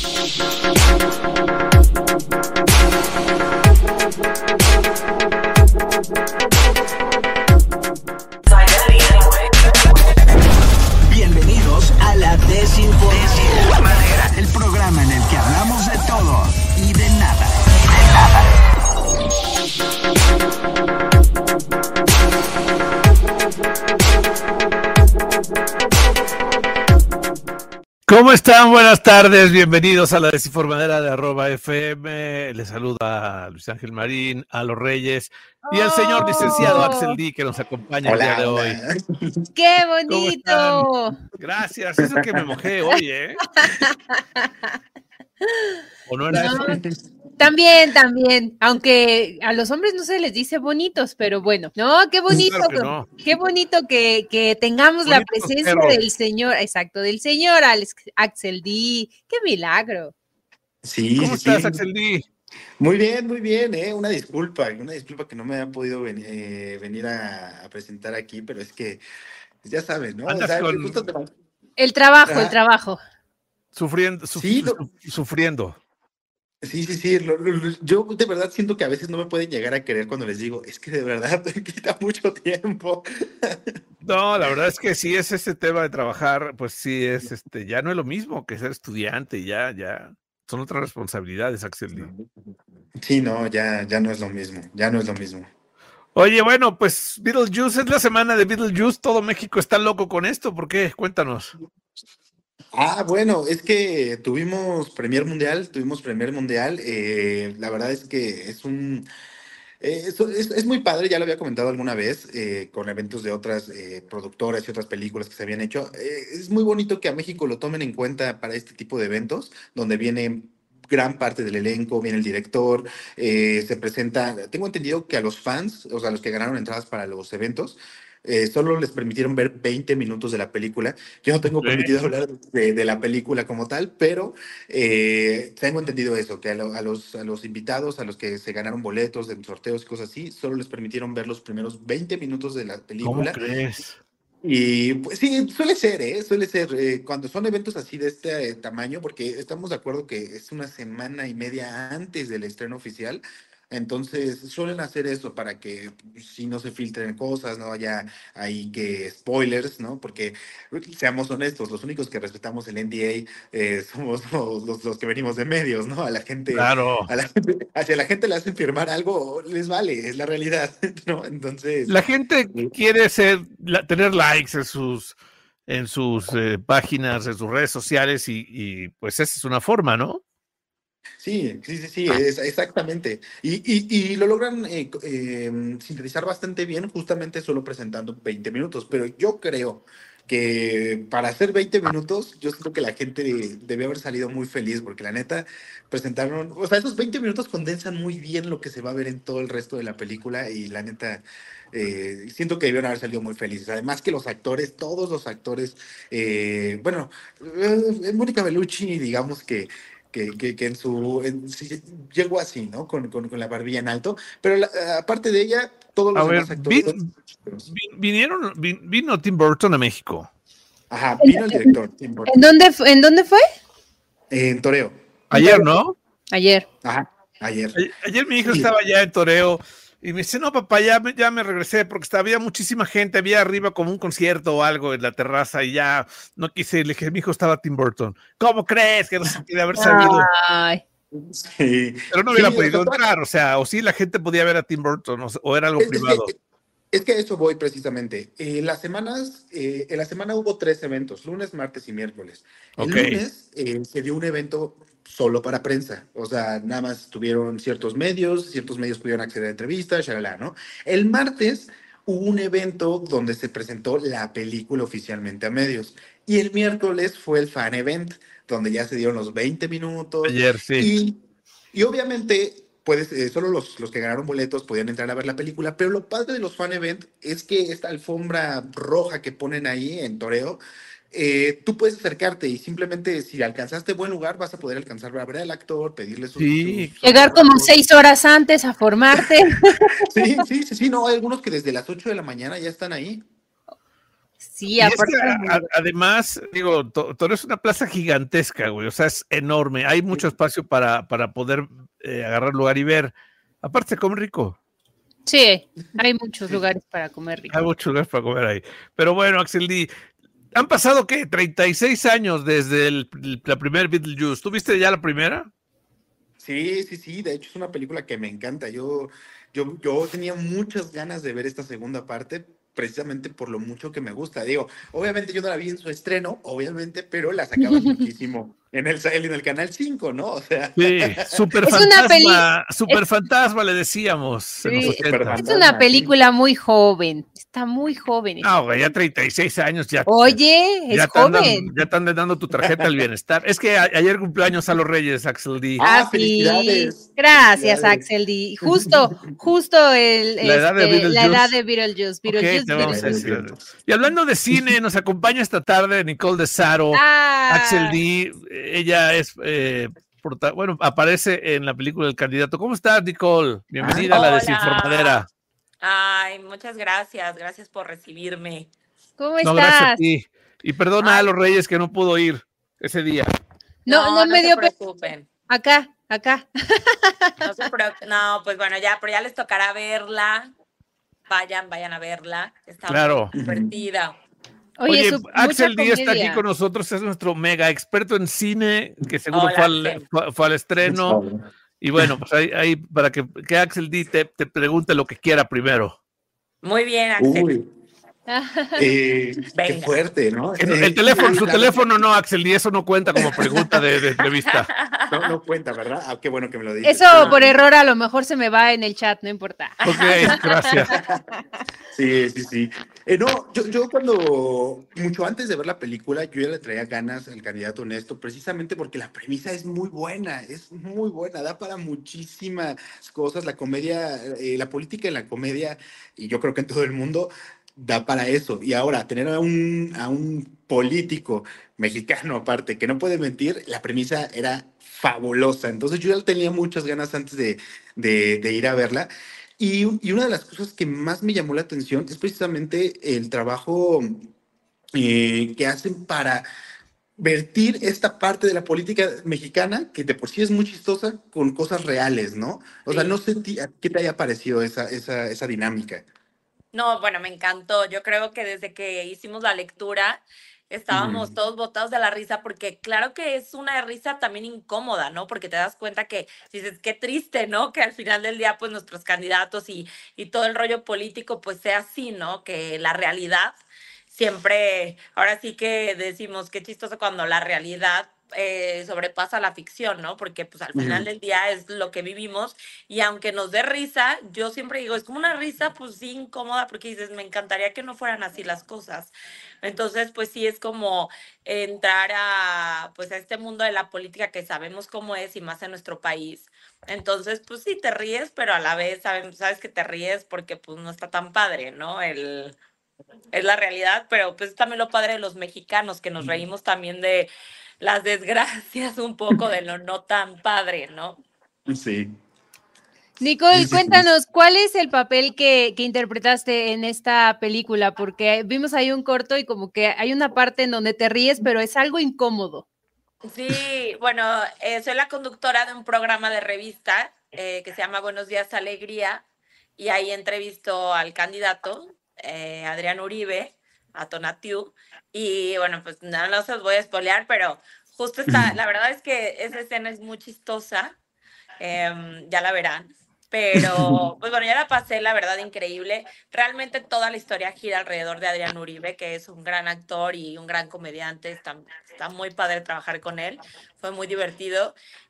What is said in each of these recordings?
Bienvenidos a la Desinformadera, el programa en el que hablamos de todo y de nada. ¿Cómo están? Buenas tardes, bienvenidos a la Desinformadera de @FM. Les saluda a Luis Ángel Marín, a los Reyes y al señor licenciado Axel D, que nos acompaña el día de hoy. ¡Qué bonito! Gracias, eso que me mojé hoy, ¿eh? ¿O no era eso? También, aunque a los hombres no se les dice bonitos, pero bueno, no, qué bonito, Claro que no. Qué bonito que tengamos Bonitos la presencia perros. del señor, exacto, del señor Axel D, qué milagro. Sí, ¿Cómo sí, estás, sí. Axel D? Muy bien, Una disculpa que no me haya podido venir a presentar aquí, pero es que, pues ya sabes, ¿no? Andas O sea, con- justo El trabajo. Sufriendo. Sí, Sufriendo. sí. Yo de verdad siento que a veces no me pueden llegar a querer cuando les digo, es que de verdad me quita mucho tiempo. No, la verdad es que sí es ese tema de trabajar, pues sí es, ya no es lo mismo que ser estudiante, ya son otras responsabilidades, Axel D. Sí, no, ya no es lo mismo. Oye, bueno, pues Beetlejuice, es la semana de Beetlejuice, todo México está loco con esto, ¿por qué? Cuéntanos. Bueno, es que tuvimos Premier Mundial, la verdad es que es muy padre, ya lo había comentado alguna vez, con eventos de otras productoras y otras películas que se habían hecho. Es muy bonito que a México lo tomen en cuenta para este tipo de eventos, donde viene gran parte del elenco, viene el director, se presenta, tengo entendido que a los fans, o sea, los que ganaron entradas para los eventos, solo les permitieron ver 20 minutos de la película. Yo no tengo permitido hablar de la película como tal, pero tengo entendido eso, que a los invitados, a los que se ganaron boletos en sorteos y cosas así, solo les permitieron ver los primeros 20 minutos de la ¿Cómo película. crees? Y pues sí, suele ser, cuando son eventos así de este tamaño, porque estamos de acuerdo que es una semana y media antes del estreno oficial, entonces suelen hacer eso para que si no se filtren cosas, no haya ahí que spoilers, ¿no? Porque seamos honestos, los únicos que respetamos el NDA somos los que venimos de medios, ¿no? Claro. Hacia la gente le hacen firmar algo, les vale, es la realidad, ¿no? Entonces... La gente quiere tener likes en sus páginas, en sus redes sociales y pues esa es una forma, ¿no? Sí, exactamente. Y lo logran sintetizar bastante bien, justamente solo presentando 20 minutos. Pero yo creo que para hacer 20 minutos, yo siento que la gente debe haber salido muy feliz, porque la neta presentaron, o sea, esos 20 minutos condensan muy bien lo que se va a ver en todo el resto de la película y la neta... siento que debieron haber salido muy felices. Además que los actores, todos los actores, Mónica Bellucci, digamos que sí, llegó así, ¿no? Con la barbilla en alto, pero aparte de ella, todos los demás actores... Vino Tim Burton a México. Ajá, vino el director. Tim Burton. ¿En dónde fue? En Toreo. Ayer, ¿no? Ayer. Ajá, ayer. Ayer mi hijo Sí. estaba ya en Toreo y me dice, no, papá, ya me regresé porque había muchísima gente, había arriba como un concierto o algo en la terraza y ya no quise, le dije, mi hijo estaba Tim Burton. ¿Cómo crees que no se quiere haber sabido? Ay. Sí. Pero no hubiera Sí, podido o sea, entrar, o sea, o sí la gente podía ver a Tim Burton o era algo privado. Es que a eso voy precisamente. En la semana hubo 3 eventos, lunes, martes y miércoles. El Ok. lunes se dio un evento solo para prensa, o sea, nada más tuvieron ciertos medios pudieron acceder a entrevistas, shalala, ¿no? El martes hubo un evento donde se presentó la película oficialmente a medios. Y el miércoles fue el fan event, donde ya se dieron los 20 minutos. Ayer, sí. Y obviamente, solo los que ganaron boletos podían entrar a ver la película, pero lo padre de los fan event es que esta alfombra roja que ponen ahí en Toreo, tú puedes acercarte y simplemente si alcanzaste buen lugar vas a poder alcanzar a ver al actor, pedirle sus... Sí. Llegar como 6 horas antes a formarte. Sí, no, hay algunos que desde las 8 de la mañana ya están ahí. Sí, Y es aparte. que además, digo, Toreo es una plaza gigantesca, güey, o sea, es enorme, hay mucho espacio para poder agarrar lugar y ver. Aparte se come rico, Sí, hay muchos Sí. lugares para comer rico. hay muchos lugares para comer ahí. Pero bueno, Axel D, han pasado, ¿qué? 36 años desde la primera Beetlejuice. ¿Tú viste ya la primera? Sí, de hecho es una película que me encanta. Yo tenía muchas ganas de ver esta segunda parte, precisamente por lo mucho que me gusta. Digo, obviamente yo no la vi en su estreno, obviamente, pero la sacaban muchísimo en el Canal 5, ¿no? O sea, Sí, Es una super fantasma le decíamos en los sí, es 80. una Fantasma, sí. película muy joven. Está muy joven. No, güey, ya 36 años, Oye, es joven. ya te andan dando tu tarjeta al bienestar. Es que ayer cumpleaños a los Reyes, Axel D. Ah, sí. Felicidades. Gracias, Felicidades. Axel D. Justo La edad de la edad Beetlejuice. de Beetlejuice. Ok, te vamos a Beetlejuice. decir. Y hablando de cine, nos acompaña esta tarde Nicole de Saro, Axel Ah, D. Ella es, bueno, aparece en la película El Candidato. ¿Cómo estás, Nicole? Bienvenida a la Hola. desinformadera. Ay, muchas gracias. Gracias por recibirme. ¿cómo No, gracias a estás? ti. Y perdona a Ay, los Reyes que no pudo ir ese día. No me se dio preocupen. Acá. No, pues bueno, pero ya les tocará verla. Vayan a verla. Está Claro. muy divertida. Oye, mucha Axel Díaz está aquí comedia. con nosotros, es nuestro mega experto en cine, que seguro Hola, fue al estreno. Y bueno, pues ahí para que Axel D te pregunte lo que quiera primero. Muy bien, Axel. Uy, qué Venga. fuerte, ¿no? Su teléfono no, Axel D, eso no cuenta como pregunta de entrevista. No cuenta, ¿verdad? Ah, qué bueno que me lo dices. Eso por error a lo mejor se me va en el chat, no importa. Ok, gracias. Sí. No, yo cuando, mucho antes de ver la película, yo ya le traía ganas al Candidato Honesto, precisamente porque la premisa es muy buena, da para muchísimas cosas. La comedia, la política en la comedia, y yo creo que en todo el mundo, da para eso. Y ahora, tener a un político mexicano aparte que no puede mentir, la premisa era fabulosa. Entonces yo ya tenía muchas ganas antes de ir a verla. Y una de las cosas que más me llamó la atención es precisamente el trabajo que hacen para vertir esta parte de la política mexicana, que de por sí es muy chistosa, con cosas reales, ¿no? O sea, Sí. no sé qué te haya parecido esa dinámica. No, bueno, me encantó. Yo creo que desde que hicimos la lectura estábamos todos botados de la risa porque claro que es una risa también incómoda, ¿no? Porque te das cuenta que dices, qué triste, ¿no? Que al final del día pues nuestros candidatos y todo el rollo político pues sea así, ¿no? Que la realidad siempre, ahora sí que decimos, qué chistoso cuando la realidad sobrepasa la ficción, ¿no? Porque pues al final del día es lo que vivimos y aunque nos dé risa, yo siempre digo, es como una risa pues sí incómoda porque dices, me encantaría que no fueran así las cosas. Entonces pues sí es como entrar pues a este mundo de la política que sabemos cómo es y más en nuestro país. Entonces pues sí te ríes, pero a la vez sabes que te ríes porque pues no está tan padre, ¿no? Es la realidad, pero pues también lo padre de los mexicanos, que nos reímos también de las desgracias un poco, de lo no tan padre, ¿no? Sí. Nicole, Sí. cuéntanos, ¿cuál es el papel que interpretaste en esta película? Porque vimos ahí un corto y como que hay una parte en donde te ríes, pero es algo incómodo. Sí, bueno, soy la conductora de un programa de revista que se llama Buenos Días Alegría y ahí entrevisto al candidato, Adrián Uribe, a Tonatiu, y bueno, pues no se los voy a spoilear, pero justo la verdad es que esa escena es muy chistosa, ya la verán. Pero, pues bueno, ya la pasé, la verdad, increíble. Realmente toda la historia gira alrededor de Adrián Uribe, que es un gran actor y un gran comediante. Está muy padre trabajar con él. Fue muy divertido.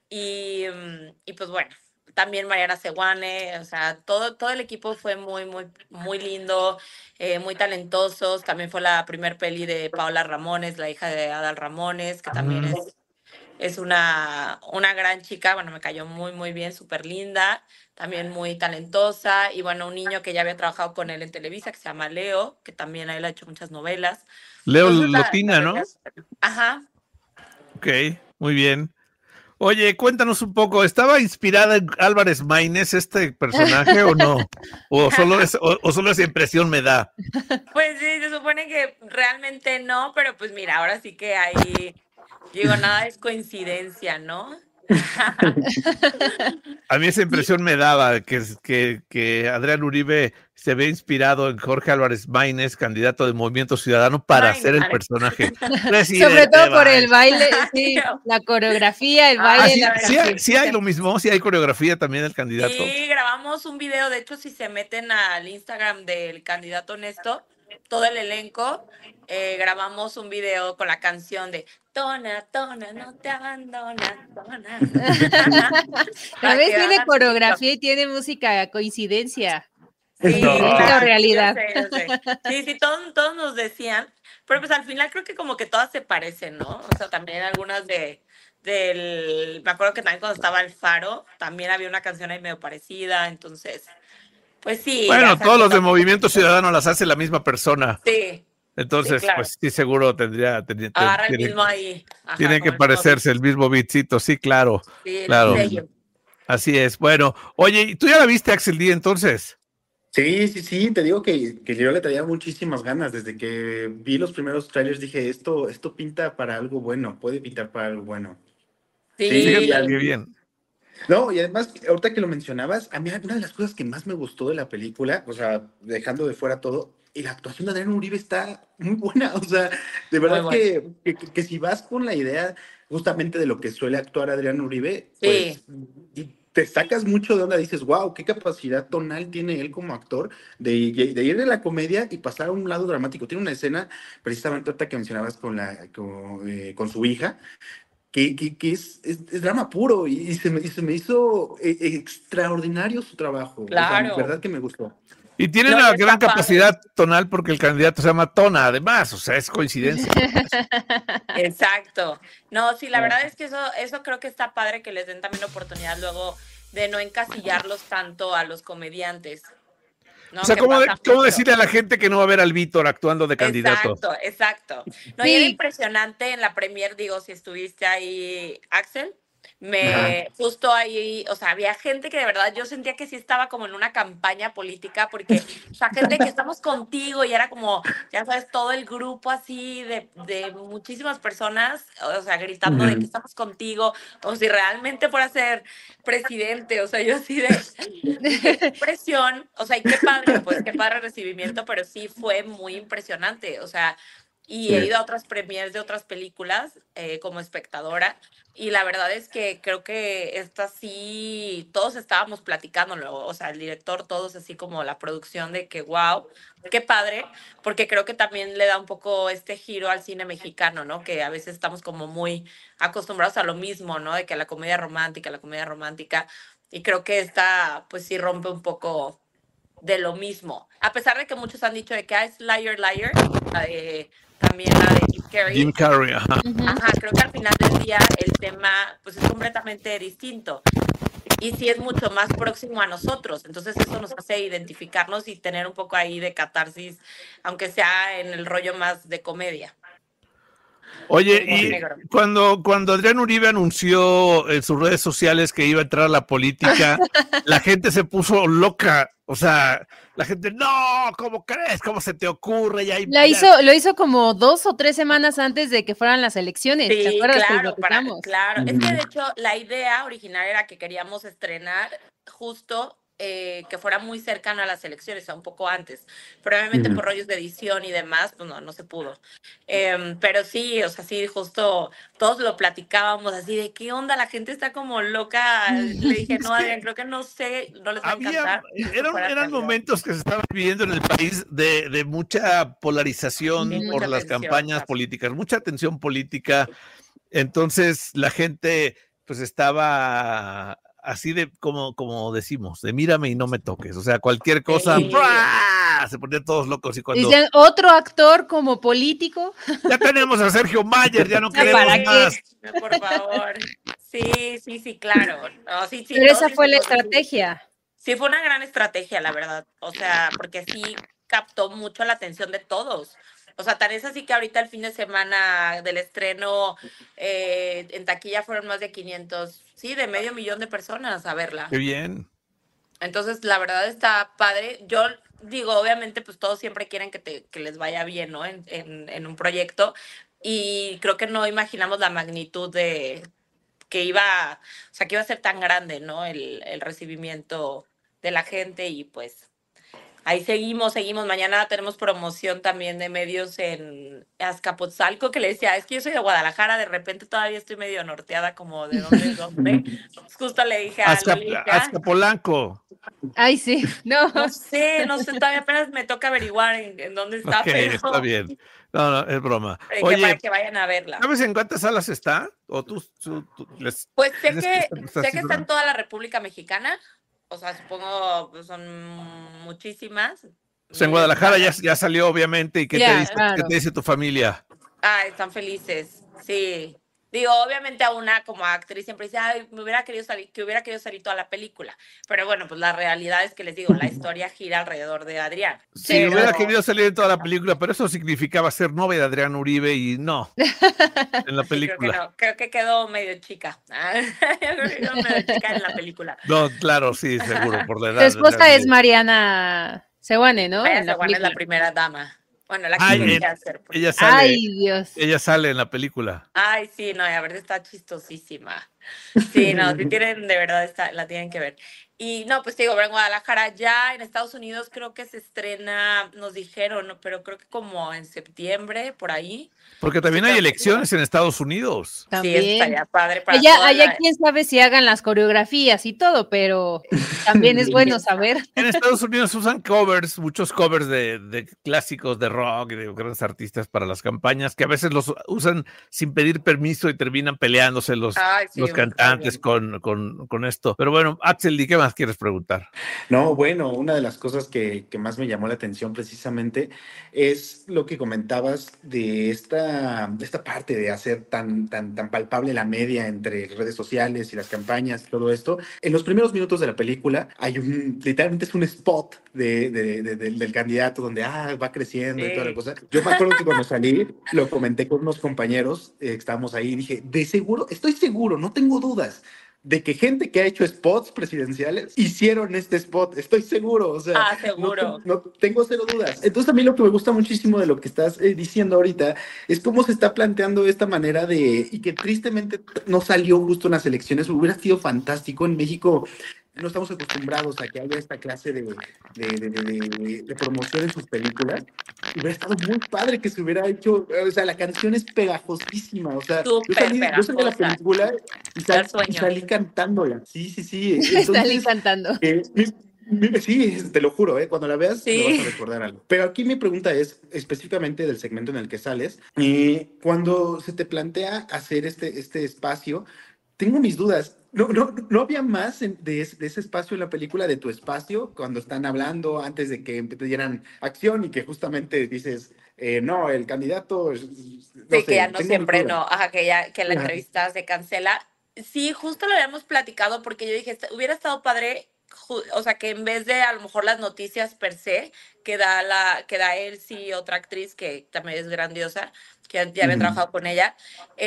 Y pues bueno, también Mariana Seguane, o sea, todo el equipo fue muy lindo, muy talentosos. También fue la primer peli de Paola Ramones, la hija de Adal Ramones, que también es una gran chica, bueno, me cayó muy bien, súper linda, también muy talentosa, y bueno, un niño que ya había trabajado con él en Televisa, que se llama Leo, que también a él ha hecho muchas novelas. Leo Entonces, Lotina, ¿no? Ajá. Ok, muy bien. Oye, cuéntanos un poco, ¿estaba inspirada en Álvarez Maínez este personaje o no? ¿O solo esa impresión me da? Pues sí, se supone que realmente no, pero pues mira, ahora sí que ahí, digo, nada es coincidencia, ¿no? A mí esa impresión me daba que Adrián Uribe se ve inspirado en Jorge Álvarez Maínez, candidato del Movimiento Ciudadano, para hacer el personaje. Sobre todo por el baile, sí, la coreografía, el baile. Sí hay lo mismo, sí hay coreografía también del candidato. Sí, grabamos un video, de hecho, si se meten al Instagram del candidato honesto, todo el elenco, grabamos un video con la canción de Tona, Tona, no te abandonas, Tona. También tiene coreografía y tiene música, coincidencia. Sí, claro, realidad. Yo sé. Sí, todos nos decían, pero pues al final creo que como que todas se parecen, ¿no? O sea, también algunas me acuerdo que también cuando estaba El Faro, también había una canción ahí medio parecida, entonces, pues sí. Bueno, todos los de Movimiento Ciudadano las hace la misma persona. Sí. Entonces, sí, claro. Pues sí, seguro tendría agarra el mismo ahí. Ajá, tiene que parecerse el mismo beatcito, sí, claro. Sí, claro. Así es. Bueno, oye, ¿tú ya la viste, Axel D, entonces? Sí, te digo que yo le traía muchísimas ganas. Desde que vi los primeros trailers dije, esto pinta para algo bueno, puede pintar para algo bueno. Sí, qué bien. No, y además, ahorita que lo mencionabas, a mí una de las cosas que más me gustó de la película, o sea, dejando de fuera todo, y la actuación de Adrián Uribe está muy buena, o sea, de verdad que si vas con la idea justamente de lo que suele actuar Adrián Uribe, pues te sacas mucho de onda, dices, wow, qué capacidad tonal tiene él como actor de ir de la comedia y pasar a un lado dramático. Tiene una escena, precisamente ahorita que mencionabas con su hija, que es drama puro y se me hizo extraordinario su trabajo. Claro. O sea, verdad que me gustó. Y tiene una gran capacidad tonal porque el candidato se llama Tona, además, o sea, es coincidencia. Exacto. No, sí, la verdad es que eso creo que está padre que les den también la oportunidad luego de no encasillarlos tanto a los comediantes. ¿No? O sea, ¿cómo decirle a la gente que no va a ver al Víctor actuando de candidato? Exacto. No, y era impresionante en la premier, digo, si estuviste ahí, Axel, justo ahí, o sea, había gente que de verdad yo sentía que sí estaba como en una campaña política, porque, o sea, gente que estamos contigo y era como, ya sabes, todo el grupo así de muchísimas personas, o sea, gritando de que estamos contigo, como si realmente fuera a ser presidente, o sea, yo así de impresión, o sea, y qué padre, pues, qué padre recibimiento, pero sí fue muy impresionante, o sea, y he ido a otras premiers de otras películas como espectadora, y la verdad es que creo que esta sí, todos estábamos platicándolo, o sea, el director, todos así como la producción de que wow, qué padre, porque creo que también le da un poco este giro al cine mexicano, ¿no? Que a veces estamos como muy acostumbrados a lo mismo, ¿no? De que la comedia romántica, y creo que esta pues sí rompe un poco de lo mismo, a pesar de que muchos han dicho de que es Liar, también la de Jim Carrey, ajá. Ajá, creo que al final del día el tema pues es completamente distinto y sí es mucho más próximo a nosotros, entonces eso nos hace identificarnos y tener un poco ahí de catarsis, aunque sea en el rollo más de comedia. Oye, y cuando Adrián Uribe anunció en sus redes sociales que iba a entrar a la política, la gente se puso loca. O sea, la gente, no, ¿cómo crees? ¿Cómo se te ocurre? Lo hizo como 2 o 3 semanas antes de que fueran las elecciones. Sí, ¿te acuerdas? Claro. Es que de hecho la idea original era que queríamos estrenar justo que fuera muy cercano a las elecciones, o sea, un poco antes. Pero obviamente por rollos de edición y demás, pues no se pudo. Pero sí, o sea, sí, justo todos lo platicábamos así de qué onda, la gente está como loca. Le dije, no, Adrián, creo que no les va a encantar. Eran momentos que se estaban viviendo en el país de mucha polarización por mucha las campañas políticas, mucha tensión política. Entonces la gente pues estaba así de como decimos, de mírame y no me toques, o sea, cualquier cosa, se ponían todos locos. Y cuando dicen otro actor como político, ya tenemos a Sergio Mayer, ya no queremos más. Por favor. Sí, claro. No, sí, pero esa fue la estrategia. Sí, fue una gran estrategia, la verdad, o sea, porque sí captó mucho la atención de todos. O sea, tan es así que ahorita el fin de semana del estreno en taquilla fueron más de 500, sí, de 500,000 de personas a verla. Qué bien. Entonces, la verdad está padre. Yo digo, obviamente, pues todos siempre quieren que les vaya bien, ¿no? En un proyecto. Y creo que no imaginamos la magnitud de que iba, o sea, que iba a ser tan grande, ¿no? El recibimiento de la gente y pues ahí seguimos. Mañana tenemos promoción también de medios en Azcapotzalco, que le decía, es que yo soy de Guadalajara, de repente todavía estoy medio norteada, como de dónde es dónde. Justo le dije a Loli, Azcapolanco. Ay, sí, no. no sé, todavía apenas me toca averiguar en dónde está, Ok, pero está bien. No, es broma. que Oye, para que vayan a verla. ¿sabes en cuántas salas está? ¿O tú les... Pues sé tienes que estar está en toda la República Mexicana, o sea, supongo pues, son muchísimas. O sea, en Guadalajara ya salió, obviamente. ¿Y qué Ya, ¿qué claro. te dice tu familia? Están felices, sí. Digo, obviamente a una como actriz siempre dice, ay, me hubiera querido salir toda la película. Pero bueno, pues la realidad es que les digo, la historia gira alrededor de Adrián. Sí, Pero hubiera querido salir en toda la película, pero eso significaba ser novia de Adrián Uribe y no, en la sí, película. creo que quedó medio chica. Creo que quedó medio chica en la película. No, claro, sí, seguro, por la edad. Tu esposa es Mariana Seoane, ¿no? Maya En la Seoane es la película. primera dama. Bueno, la que Ay, quería hacer. ella Ay, sale, Dios. ella sale en la película. Ay, sí, no, y a ver, está chistosísima. Sí, no, si tienen, de verdad, la tienen que ver. Y no, pues te digo, en Guadalajara, ya en Estados Unidos creo que se estrena, nos dijeron, ¿no? Pero creo que como en septiembre, por ahí. Porque también hay elecciones en Estados Unidos. Sí, eso También. estaría padre para Allá quién sabe si hagan las coreografías y todo, pero también es bueno saber. En Estados Unidos usan covers, muchos covers de clásicos de rock y de grandes artistas para las campañas, que a veces los usan sin pedir permiso y terminan peleándose los cantantes con esto. Pero bueno, Axel, ¿y qué más quieres preguntar? No, bueno, una de las cosas que más me llamó la atención precisamente es lo que comentabas de esta parte de hacer tan palpable la media entre redes sociales y las campañas y todo esto. En los primeros minutos de la película hay literalmente es un spot del candidato donde va creciendo y toda la cosa. Yo me acuerdo que cuando salí lo comenté con unos compañeros, estábamos ahí y dije, de seguro, estoy seguro, no tengo dudas de que gente que ha hecho spots presidenciales hicieron este spot, estoy seguro, o sea, seguro. No tengo cero dudas. Entonces a mí lo que me gusta muchísimo de lo que estás diciendo ahorita es cómo se está planteando esta manera y que tristemente no salió justo en las elecciones, hubiera sido fantástico en México. No estamos acostumbrados a que haya esta clase de promoción en sus películas. Hubiera estado muy padre que se hubiera hecho, o sea, la canción es pegajosísima, o sea, yo salí de la película y salí cantándola. Sí. Entonces, salí cantando. Sí, te lo juro, cuando la veas me vas a recordar algo. Pero aquí mi pregunta es específicamente del segmento en el que sales. Cuando se te plantea hacer este espacio, tengo mis dudas. No había más de ese espacio en la película, de tu espacio, cuando están hablando antes de que te dieran acción y que justamente dices, no, el candidato... que ya no siempre no, que la entrevista se cancela. Sí, justo lo habíamos platicado porque yo dije, hubiera estado padre, o sea, que en vez de a lo mejor las noticias per se, que da Elsie, otra actriz que también es grandiosa, que ya había trabajado con ella,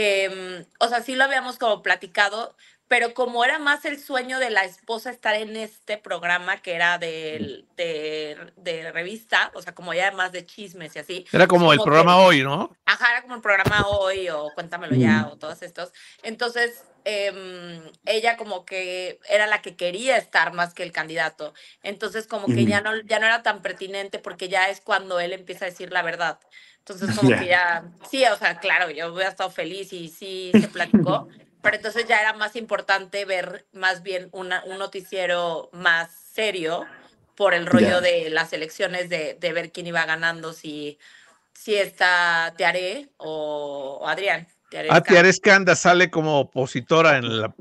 o sea, sí lo habíamos como platicado, pero como era más el sueño de la esposa estar en este programa que era de revista, o sea, como ya más de chismes y así. Era como el programa Hoy, ¿no? Ajá, era como el programa Hoy o Cuéntamelo Ya o todos estos. Entonces, ella como que era la que quería estar más que el candidato. Entonces, como que ya no era tan pertinente porque ya es cuando él empieza a decir la verdad. Entonces, como que ya, sí, o sea, claro, yo hubiera estado feliz y sí se platicó. Pero entonces ya era más importante ver más bien un noticiero más serio por el rollo de las elecciones, de ver quién iba ganando, si está Tiare o Adrián. Tiare Escanda sale como opositora en la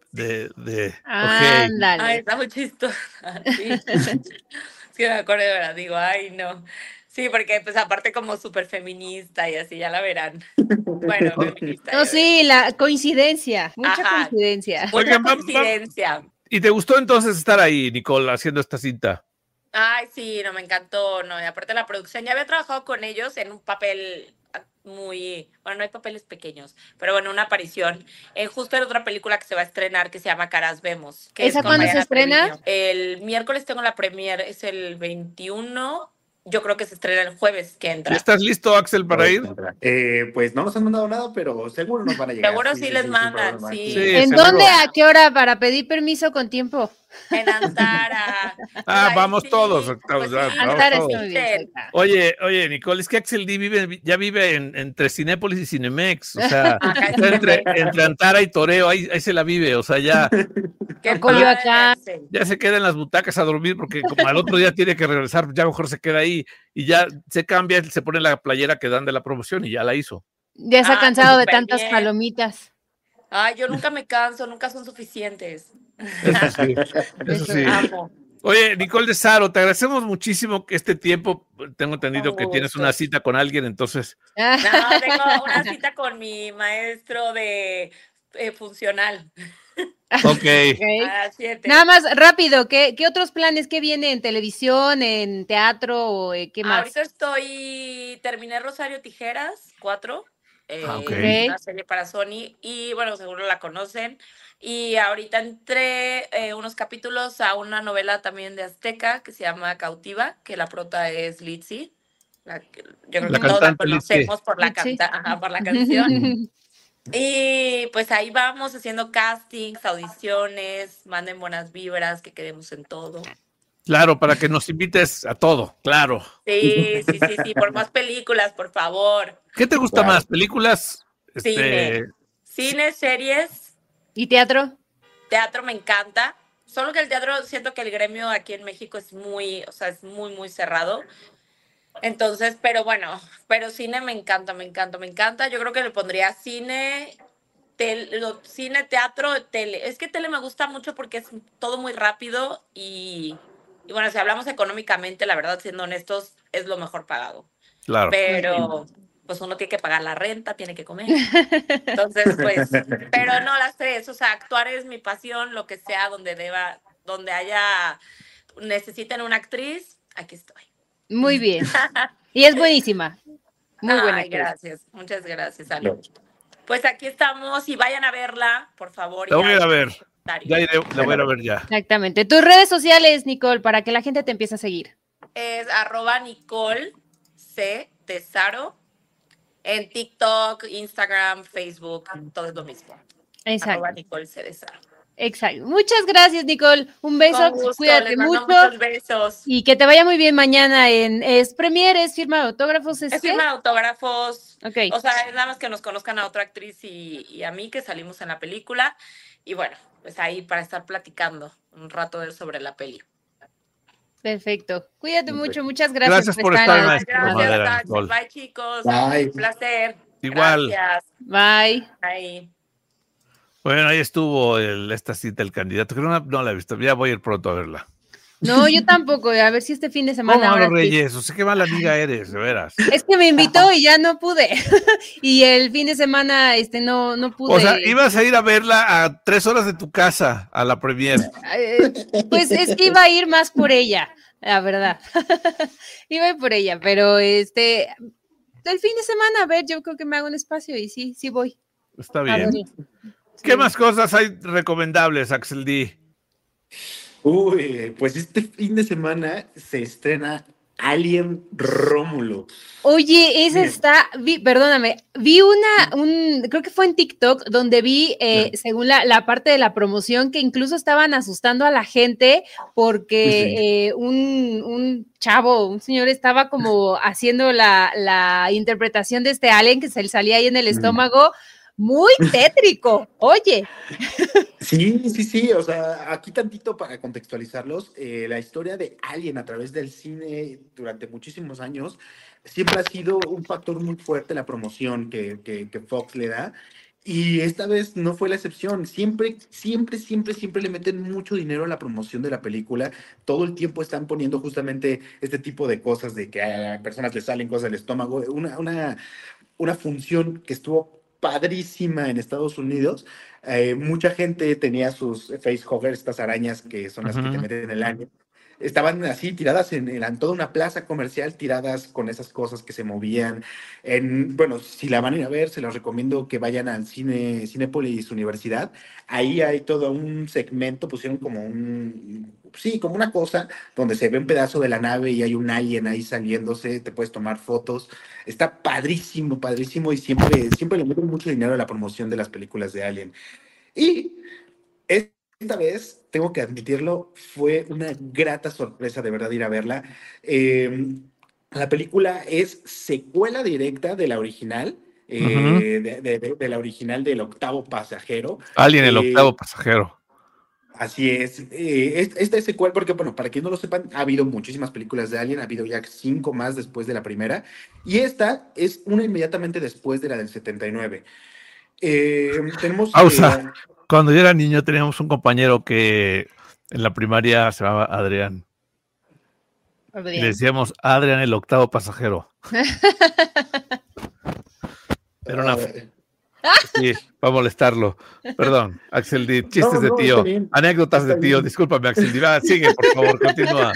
Ándale. Ay, está muy chistosa. Sí. Es que me acuerdo de verdad, digo, ay, no. Sí, porque pues aparte como súper feminista y así, ya la verán. Bueno, feminista. No, sí, la coincidencia, mucha coincidencia. Mucha coincidencia. ¿Y te gustó entonces estar ahí, Nicole, haciendo esta cinta? Ay, sí, no, me encantó, no, y aparte la producción, ya había trabajado con ellos en un papel, muy, bueno, no hay papeles pequeños, pero bueno, una aparición justo en otra película que se va a estrenar que se llama Caras Vemos. Que ¿Esa es con cuándo se Mariana estrena? Treviño. El miércoles tengo la premiere, es el 21. Yo creo que se estrena el jueves que ¿Ya entra. estás listo, Axel, para ir? Pues no nos han mandado nada, pero seguro nos van a llegar. Seguro sí les sin mandan, problema. sí. Sí, ¿En seguro. dónde? ¿A qué hora? Para pedir permiso con tiempo. En Antara. Pues Ah, ahí vamos sí, todos. pues sí, Vamos Antara todos. está muy bien cerca. Oye, Nicole, es que Axel D ya vive entre Cinépolis y Cinemex, o sea, Acá está entre Cinemex. Antara y Toreo, ahí se la vive, o sea, ya Qué O Coyoacán. padre, Axel. se queda en las butacas a dormir porque como al otro día tiene que regresar, ya mejor se queda ahí y ya se cambia, se pone la playera que dan de la promoción y ya la hizo. Ya se ha Ah, cansado de súper tantas bien. palomitas. Ay, yo nunca me canso, nunca son suficientes. Eso sí, eso sí. Amo. Oye, Nicole de Saro, te agradecemos muchísimo que este tiempo, tengo entendido Con que tienes gusto. una cita con alguien, entonces, No, tengo una cita con mi maestro de funcional ok. Ok. a las 7. Nada más, rápido, ¿qué otros planes? ¿Qué viene en televisión, en teatro o qué más? Ahorita terminé Rosario Tijeras 4, Ok. una serie para Sony, y bueno, seguro la conocen. Y ahorita entré unos capítulos a una novela también de Azteca que se llama Cautiva, que la prota es Litzy. Yo creo La que todos la cantante Litzy. conocemos por la, Litzy. por la canción. Y pues ahí vamos haciendo castings, audiciones, manden buenas vibras, que quedemos en todo. Claro, para que nos invites a todo, claro. Sí, por más películas, por favor. ¿Qué te gusta Claro. más? ¿Películas? Cine, series, ¿Y teatro? teatro me encanta. Solo que el teatro, siento que el gremio aquí en México es muy, o sea, es muy, muy cerrado. Entonces, pero bueno, pero cine me encanta. Yo creo que le pondría cine, teatro, tele. Es que tele me gusta mucho porque es todo muy rápido y bueno, si hablamos económicamente, la verdad, siendo honestos, es lo mejor pagado. Claro. Pero pues uno tiene que pagar la renta, tiene que comer. Entonces, pues, pero no las tres, o sea, actuar es mi pasión, lo que sea, donde necesiten una actriz, aquí estoy. Muy bien. Y es buenísima. Muy buena. Ay, gracias, muchas gracias, Ale. Pues aquí estamos y vayan a verla, por favor. La voy a ir a ver. comentario. La voy a ir a ver ya. Exactamente. Tus redes sociales, Nicole, para que la gente te empiece a seguir. Es @Nicole C. Tesaro en TikTok, Instagram, Facebook, todo es lo mismo. Exacto. @Nicole C. Tesaro. Exacto. Muchas gracias, Nicole. Un beso. Con gusto, Cuídate les mando mucho. muchos besos. Y que te vaya muy bien mañana ¿Es Premiere? ¿Es firma de autógrafos? Es firma de autógrafos. Ok. O sea, es nada más que nos conozcan a otra actriz y a mí, que salimos en la película. Y bueno, pues ahí para estar platicando un rato sobre la peli. Perfecto. Cuídate mucho. Muchas gracias. Gracias por estar, en la- maestro. Gracias, Madera, Axel. Nicole. Bye, chicos. Bye. Un placer. Igual. Gracias. Bye. Bye. Bueno, ahí estuvo esta cita el candidato. Creo que no la he visto. Ya voy a ir pronto a verla. No, yo tampoco. A ver si este fin de semana. ¿Cómo, ahora Mauro sí. Reyes? O sea, qué mala amiga eres, de veras. Es que me invitó y ya no pude. Y el fin de semana no pude. O sea, ibas a ir a verla a 3 horas de tu casa, a la premier. Pues es que iba a ir más por ella, la verdad. Iba a ir por ella, pero el fin de semana, a ver, yo creo que me hago un espacio y sí voy. Está A bien. verla. ¿Qué más cosas hay recomendables, Axel D? Uy, pues este fin de semana se estrena Alien Rómulo. Oye, esa Bien. perdóname, vi creo que fue en TikTok, donde vi, según la parte de la promoción, que incluso estaban asustando a la gente porque un chavo, un señor estaba como haciendo la interpretación de este alien que se le salía ahí en el estómago, muy tétrico, oye. Sí, o sea, aquí tantito para contextualizarlos, la historia de Alien a través del cine durante muchísimos años siempre ha sido un factor muy fuerte la promoción que Fox le da, y esta vez no fue la excepción. Siempre le meten mucho dinero a la promoción de la película. Todo el tiempo están poniendo justamente este tipo de cosas, de que a personas les salen cosas del estómago. Una función que estuvo padrísima en Estados Unidos. Mucha gente tenía sus facehuggers, estas arañas que son las que te meten en el año. estaban así tiradas en toda una plaza comercial, tiradas con esas cosas que se movían. Bueno, si la van a ir a ver, se los recomiendo que vayan al Cinépolis Universidad. Ahí hay todo un segmento, pusieron como una cosa donde se ve un pedazo de la nave y hay un alien ahí saliéndose, te puedes tomar fotos. Está padrísimo, padrísimo y siempre le meten mucho dinero a la promoción de las películas de Alien. Y esta vez, tengo que admitirlo, fue una grata sorpresa de verdad ir a verla. La película es secuela directa de la original, de la original del Octavo Pasajero. Alien, el octavo pasajero. Así es. Esta es secuela porque, bueno, para quien no lo sepan, ha habido muchísimas películas de Alien, ha habido ya 5 más después de la primera, y esta es una inmediatamente después de la del 79. Tenemos... Pausa. Cuando yo era niño teníamos un compañero que en la primaria se llamaba Adrián. Y le decíamos Adrián, el octavo pasajero. Era una... Sí, para molestarlo. Perdón, Axel D. Chistes de tío. Anécdotas de tío. Discúlpame, Axel D. Sigue, por favor, continúa.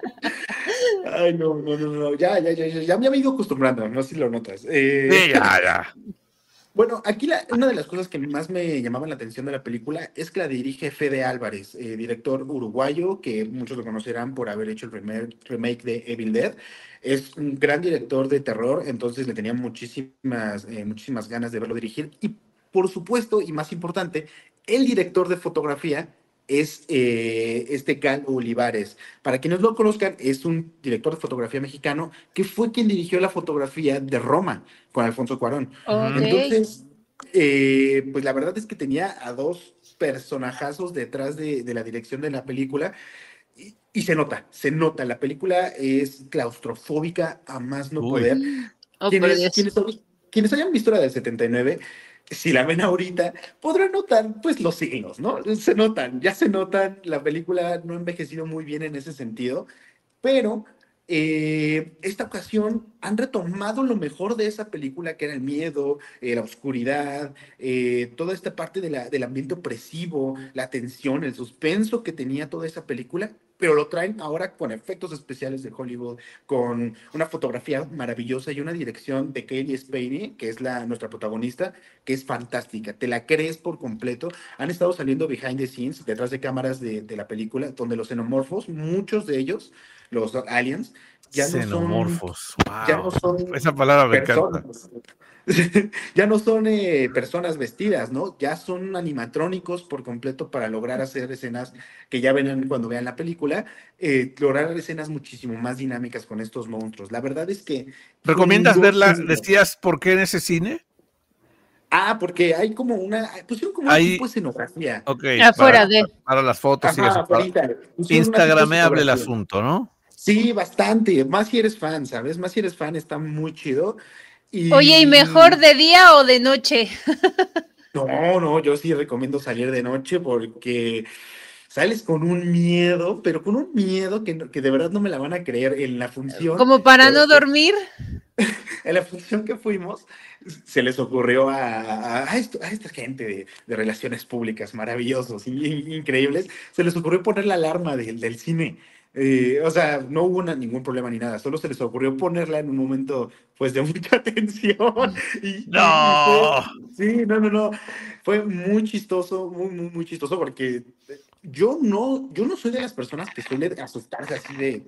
Ay, no. Ya me había ido acostumbrando, no sé si lo notas. Sí, ya. Bueno, aquí una de las cosas que más me llamaban la atención de la película es que la dirige Fede Álvarez, director uruguayo, que muchos lo conocerán por haber hecho el remake de Evil Dead. Es un gran director de terror, entonces le tenía muchísimas ganas de verlo dirigir. Y por supuesto, y más importante, el director de fotografía es Gal Olivares. Para quienes no lo conozcan, es un director de fotografía mexicano que fue quien dirigió la fotografía de Roma con Alfonso Cuarón. Okay. Entonces, pues la verdad es que tenía a 2 personajazos detrás de la dirección de la película. Y se nota, la película es claustrofóbica a más no poder. Quienes hayan visto la del 79, si la ven ahorita, podrán notar pues los signos, ¿no? Ya se notan, la película no ha envejecido muy bien en ese sentido, pero esta ocasión han retomado lo mejor de esa película, que era el miedo, la oscuridad, toda esta parte del ambiente opresivo, la tensión, el suspenso que tenía toda esa película, pero lo traen ahora con efectos especiales de Hollywood, con una fotografía maravillosa y una dirección de Cailee Spaeny, que es nuestra protagonista, que es fantástica, te la crees por completo. Han estado saliendo behind the scenes, detrás de cámaras de la película, donde los xenomorfos, muchos de ellos, los aliens, ya xenomorfos. No son esa palabra me personas. Ya no son personas vestidas, ¿no? Ya son animatrónicos por completo para lograr hacer escenas que ya ven cuando vean la película, lograr escenas muchísimo más dinámicas con estos monstruos. La verdad es que... ¿Recomiendas verla? ¿Decías por qué en ese cine? Porque hay como pusieron como un tipo de escenografía. Ok, afuera para las fotos. Ajá, y eso. Instagrameable el asunto, ¿no? Sí, bastante. Más si eres fan, ¿sabes? Más si eres fan, está muy chido. Oye, ¿y mejor de día o de noche? No, yo sí recomiendo salir de noche porque sales con un miedo, pero con un miedo que de verdad no me la van a creer en la función. ¿Como para no dormir? En la función que fuimos, se les ocurrió a esta gente de relaciones públicas maravillosos, increíbles, se les ocurrió poner la alarma del cine. O sea, no hubo ningún problema ni nada, solo se les ocurrió ponerla en un momento pues de mucha tensión. No. No. Fue muy chistoso, muy chistoso porque yo no soy de las personas que suele asustarse así de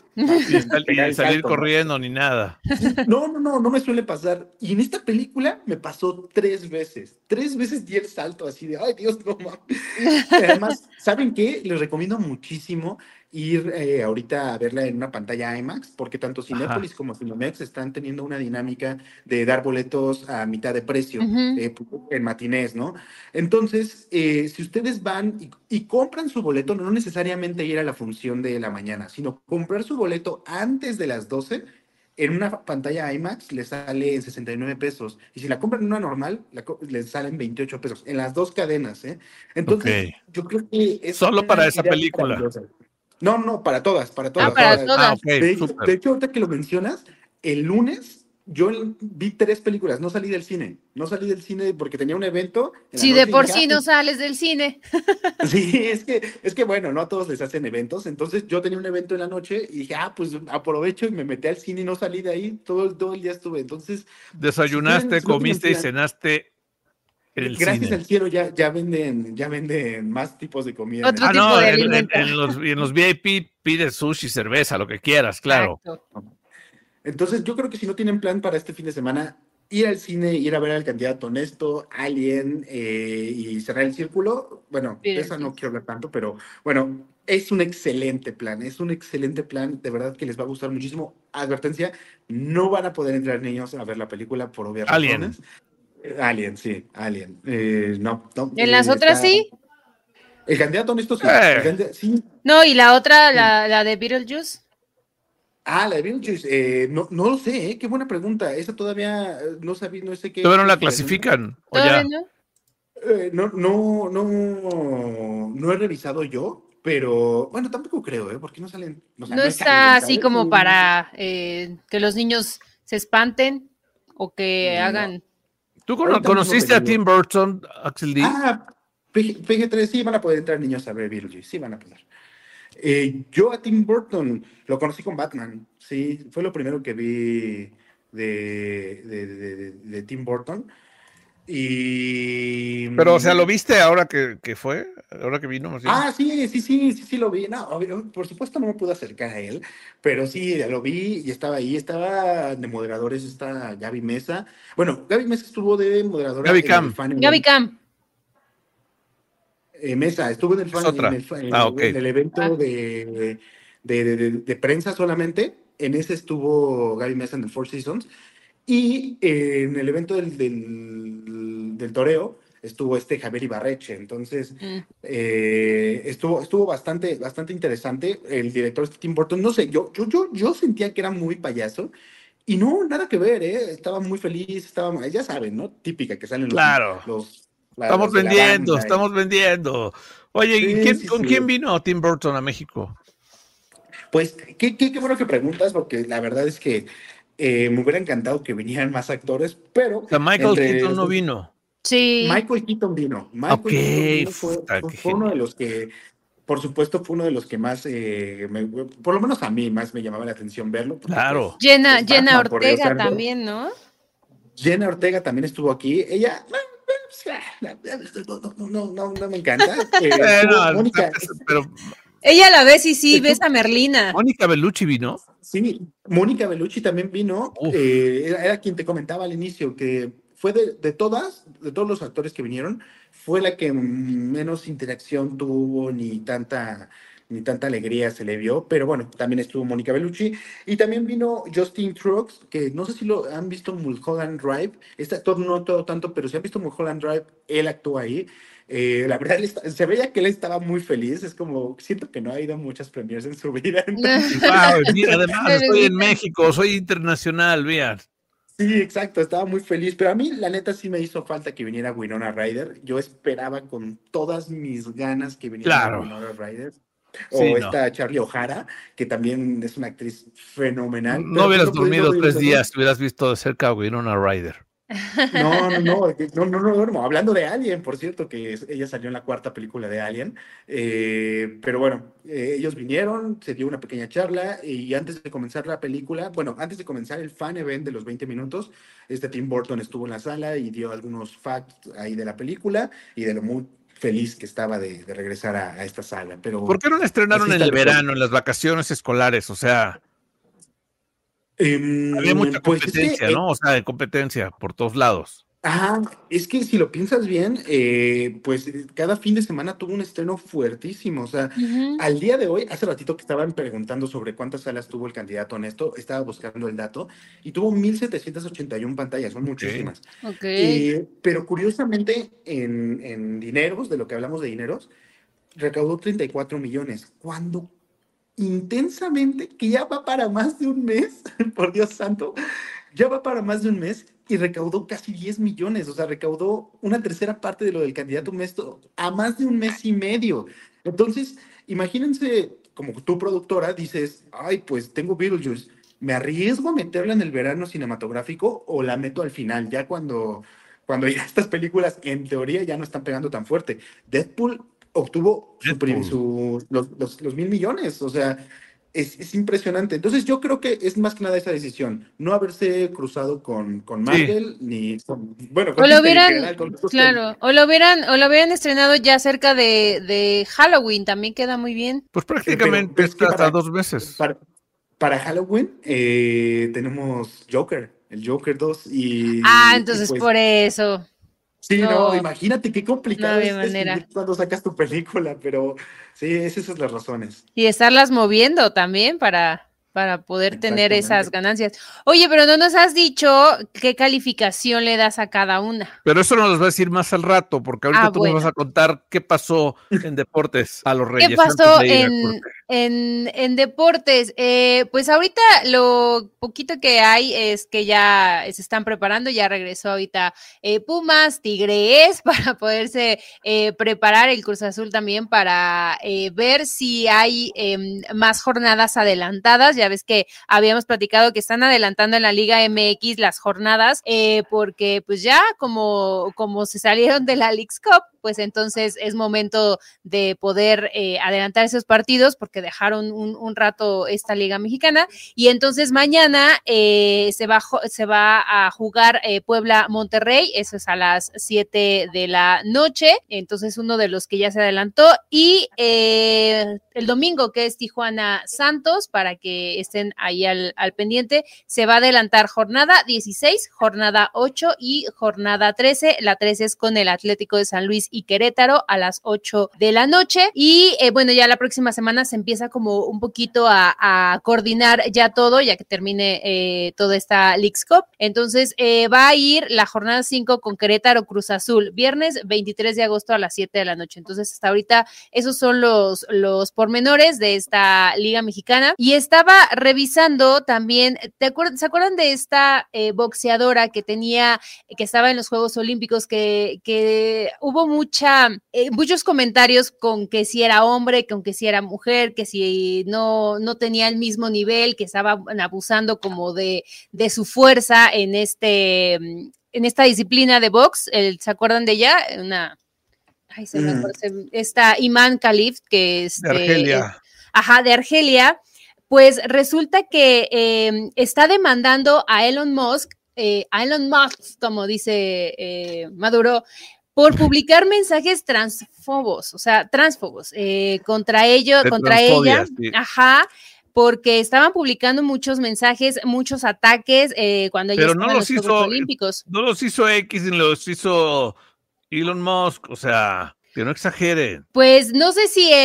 salir corriendo ni nada. No me suele pasar. Y en esta película me pasó 3 veces. 3 veces di el salto así de, ay Dios, no mames. Además, ¿saben qué? Les recomiendo muchísimo ir ahorita a verla en una pantalla IMAX, porque tanto Cinépolis como Cinemex están teniendo una dinámica de dar boletos a mitad de precio en matinés, ¿no? Entonces, si ustedes van y compran su boleto, no necesariamente ir a la función de la mañana, sino comprar su boleto antes de las 12, en una pantalla IMAX les sale en 69 pesos. Y si la compran en una normal, les salen 28 pesos. En las 2 cadenas, ¿eh? Entonces, yo creo que es... Solo para esa película. No, para todas. Para todas. De hecho, ahorita que lo mencionas, el lunes Yo vi 3 películas, no salí del cine. No salí del cine porque tenía un evento en la Si de noche y por dije, sí no pues, sales del cine. sí, es que bueno, no a todos les hacen eventos. Entonces yo tenía un evento en la noche y dije, pues aprovecho y me metí al cine y no salí de ahí. Todo el día estuve. Entonces, Desayunaste, si no tienen comiste y plan, cenaste en el gracias cine. al cielo ya venden más tipos de comida en el Otro Ah, tipo no, de cine. alimento. en los VIP pides sushi, cerveza, lo que quieras, claro. Exacto. Entonces, yo creo que si no tienen plan para este fin de semana, ir al cine, ir a ver al candidato honesto, Alien y cerrar el círculo, bueno, de esa no Beetlejuice. quiero hablar tanto, pero bueno, es un excelente plan, de verdad que les va a gustar muchísimo. Advertencia, no van a poder entrar niños a ver la película por obvias Alien. razones. Alien, sí, Alien. No, no, ¿En las otras sí? El candidato honesto sí, sí. No, y la otra, la de Beetlejuice. La de Beetlejuice, no lo sé, qué buena pregunta. Esa todavía no sabía, no sé qué ¿Todavía no la clasificación. clasifican? ¿O ¿Todavía ya? no? No he revisado yo, pero bueno, tampoco creo, porque no salen, o sea, No no hay está Halloween, así ¿sabes? como para que los niños se espanten o que No, hagan. ¿Tú ahorita mismo te conociste a Tim digo. Burton, Axel D? Ah, PG-13, sí van a poder entrar niños a ver Beetlejuice, sí van a poder. Yo a Tim Burton lo conocí con Batman, sí, fue lo primero que vi de Tim Burton. Y. Pero, o sea, ¿lo viste ahora que fue? Ahora que vino, más bien. Sí, lo vi. No, por supuesto no me pude acercar a él, pero sí, lo vi y estaba ahí. Estaba de moderadores, está Gaby Mesa. Bueno, Gaby Mesa estuvo de moderadora Gaby en el Cam, fan Gaby event. Cam. Mesa, estuvo en el es fan, otra. Ah, ok. en el evento Ah, de prensa solamente. En ese estuvo Gaby Mesa en el Four Seasons. Y en el evento del toreo estuvo Javier Ibarreche. Entonces, mm. estuvo bastante interesante. El director Tim Burton, no sé, yo sentía que era muy payaso. Y no, nada que ver, ¿eh? Estaba muy feliz, ya saben, ¿no? Típica que salen Claro. Estamos los de la vendiendo, banda. estamos vendiendo. Oye, ¿y Sí, con quién sí. vino Tim Burton a México? Pues, qué bueno que preguntas, porque la verdad es que me hubiera encantado que vinieran más actores, pero O sea, Michael entre Keaton los no vino. Sí. Michael Keaton vino. Ok, Michael Keaton vino, puta, qué fue uno de genial. los que, por supuesto, fue uno de los que más, por lo menos a mí, más me llamaba la atención verlo, porque pues Claro. es Jenna Batman, por Dios Ortega santo. también, ¿no? Jenna Ortega también estuvo aquí. Ella, no me encanta. Estuvo No, Mónica, pero Ella la ves y sí, ves estuvo, a Merlina. Mónica Bellucci vino. sí, Mónica Bellucci también vino. Uf, Era quien te comentaba al inicio, que fue de todos los actores que vinieron, fue la que menos interacción tuvo, ni tanta alegría se le vio. Pero bueno, también estuvo Mónica Bellucci. Y también vino Justin Trudeau, que no sé si lo han visto en Mulholland Drive. Este actor no todo tanto, pero si han visto Mulholland Drive, él actuó ahí. La verdad, se veía que él estaba muy feliz. Es como, siento que no ha ido a muchas premiers en su vida. y Entonces, wow, además estoy en Pobrecita. México, soy internacional, vean. sí, exacto, estaba muy feliz. Pero a mí, la neta, sí me hizo falta que viniera Winona Ryder. Yo esperaba con todas mis ganas que viniera Claro, Winona Ryder. sí, O no. esta Charlie O'Hara, que también es una actriz fenomenal. No Pero pues hubieras no dormido pudimos 3 días hacer. si hubieras visto de cerca a Winona Ryder. No duermo. Hablando de Alien, por cierto, que ella salió en la 4ª película de Alien. Pero bueno, ellos vinieron, se dio una pequeña charla y antes de comenzar la película, bueno, antes de comenzar el fan event de los 20 minutos, Tim Burton estuvo en la sala y dio algunos facts ahí de la película y de lo muy feliz que estaba de regresar a esta sala. ¿Por Pero qué no la así estrenaron en está el la historia. verano, en las vacaciones escolares? O sea, había mucha Pues es que competencia, ¿no? O sea, de competencia por todos lados. Es que si lo piensas bien, pues cada fin de semana tuvo un estreno fuertísimo. O sea, Ujú. al día de hoy, hace ratito que estaban preguntando sobre cuántas salas tuvo el candidato honesto, estaba buscando el dato y tuvo 1,781 pantallas, son Ok. muchísimas. Ok. Pero curiosamente, en dineros, de lo que hablamos de dineros, recaudó 34 millones, cuando intensamente, que ya va para más de un mes, por Dios santo, ya va para más de un mes y recaudó casi 10 millones, o sea, recaudó una tercera parte de lo del candidato honesto a más de un mes y medio. Entonces, imagínense, como tu productora dices, ay, pues tengo Beetlejuice, ¿me arriesgo a meterla en el verano cinematográfico o la meto al final, ya cuando ya estas películas en teoría ya no están pegando tan fuerte? Deadpool obtuvo Deadpool. los 1,000 millones, o sea, es impresionante. Entonces yo creo que es más que nada esa decisión, no haberse cruzado con Sí, Marvel, ni bueno, O con lo Disney en hubieran, general, con estos claro, o lo hubieran estrenado ya cerca de Halloween, también queda muy bien. pues pero prácticamente ves que está hasta 2 meses. para Halloween tenemos Joker, el Joker 2 Ah, y entonces pues por eso. sí, no, No, imagínate qué no complicado había es manera. decidir cuándo sacas tu película, pero sí, es esas las razones. Y estarlas moviendo también para poder tener esas Exactamente. ganancias. Oye, pero no nos has dicho qué calificación le das a cada una. Pero eso nos lo va a decir más al rato, porque ahorita Ah, tú nos vas bueno. a contar qué pasó en deportes a los ¿Qué Reyes antes pasó de ir a corte. en deportes? Pues ahorita lo poquito que hay es que ya se están preparando, ya regresó ahorita Pumas, Tigres, para poderse preparar el Cruz Azul también para ver si hay más jornadas adelantadas. Ya ves que habíamos platicado que están adelantando en la Liga MX las jornadas, porque pues ya como se salieron de la Leagues Cup, pues entonces es momento de poder adelantar esos partidos porque dejaron un rato esta Liga Mexicana y entonces mañana se va a jugar Puebla-Monterrey, eso es a las 7 de la noche, entonces uno de los que ya se adelantó y el domingo que es Tijuana-Santos, para que estén ahí al pendiente, se va a adelantar jornada 16, jornada 8 y jornada 13, la 13 es con el Atlético de San Luis y Querétaro a las 8 de la noche y bueno, ya la próxima semana se empieza como un poquito a coordinar ya todo, ya que termine toda esta Leagues Cup, entonces va a ir la jornada 5 con Querétaro Cruz Azul, viernes 23 de agosto a las 7 de la noche, entonces hasta ahorita esos son los pormenores de esta Liga Mexicana y estaba revisando también, ¿se acuerdan de esta boxeadora que estaba en los Juegos Olímpicos, que hubo muchos comentarios con que si era hombre, con que si era mujer, que si no tenía el mismo nivel, que estaba abusando como de su fuerza en esta disciplina de box? ¿Se acuerdan de ella? Se me acuerda, esta Iman Khalif, que De Argelia. de Argelia, pues resulta que está demandando a Elon Musk, como dice Maduro, por publicar mensajes transfobos, contra De ella, transfobia, sí. porque estaban publicando muchos mensajes, muchos ataques cuando ella Pero estaba en los Juegos Olímpicos. no los hizo X, ni los hizo Elon Musk, o sea, que no exageren. Pues no sé si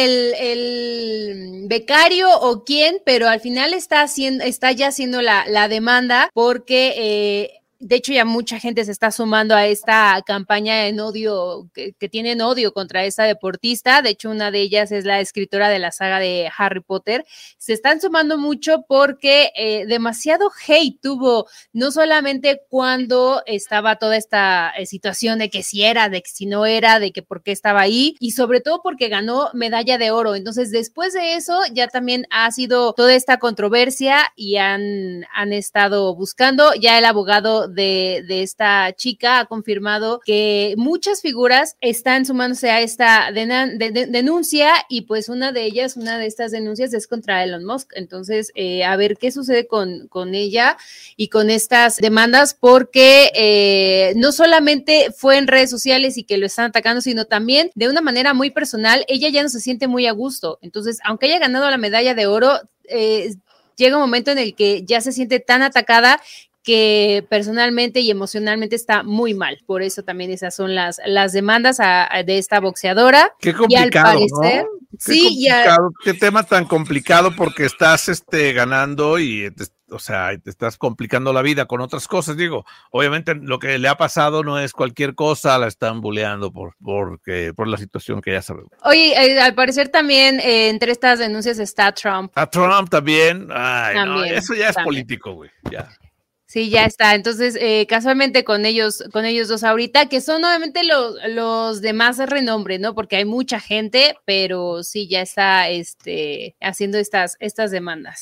el becario o quién, pero al final está ya haciendo la demanda porque de hecho ya mucha gente se está sumando a esta campaña en odio, que tienen odio contra esta deportista. De hecho, una de ellas es la escritora de la saga de Harry Potter. Se están sumando mucho porque demasiado hate tuvo, no solamente cuando estaba toda esta situación de que si era, de que si no era, de que por qué estaba ahí, y sobre todo porque ganó medalla de oro. Entonces, después de eso, ya también ha sido toda esta controversia y han estado buscando. Ya el abogado de esta chica ha confirmado que muchas figuras están sumándose a esta denuncia y pues una de estas denuncias es contra Elon Musk. Entonces, a ver qué sucede con ella y con estas demandas, porque no solamente fue en redes sociales y que lo están atacando, sino también de una manera muy personal. Ella ya no se siente muy a gusto. Entonces, aunque haya ganado la medalla de oro, llega un momento en el que ya se siente tan atacada que personalmente y emocionalmente está muy mal. Por eso también esas son las demandas de esta boxeadora. Qué complicado, y al parecer, ¿no? Sí, qué tema tan complicado, porque estás ganando y te estás complicando la vida con otras cosas. Digo, obviamente lo que le ha pasado no es cualquier cosa, la están bulleando por la situación que ya sabemos. Oye, al parecer también entre estas denuncias está Trump. A Trump también. Ay, también, no, eso ya es político, güey, ya. Sí, ya está. Entonces, casualmente con ellos dos ahorita, que son obviamente los de más renombre, ¿no? Porque hay mucha gente, pero sí, ya está haciendo estas demandas.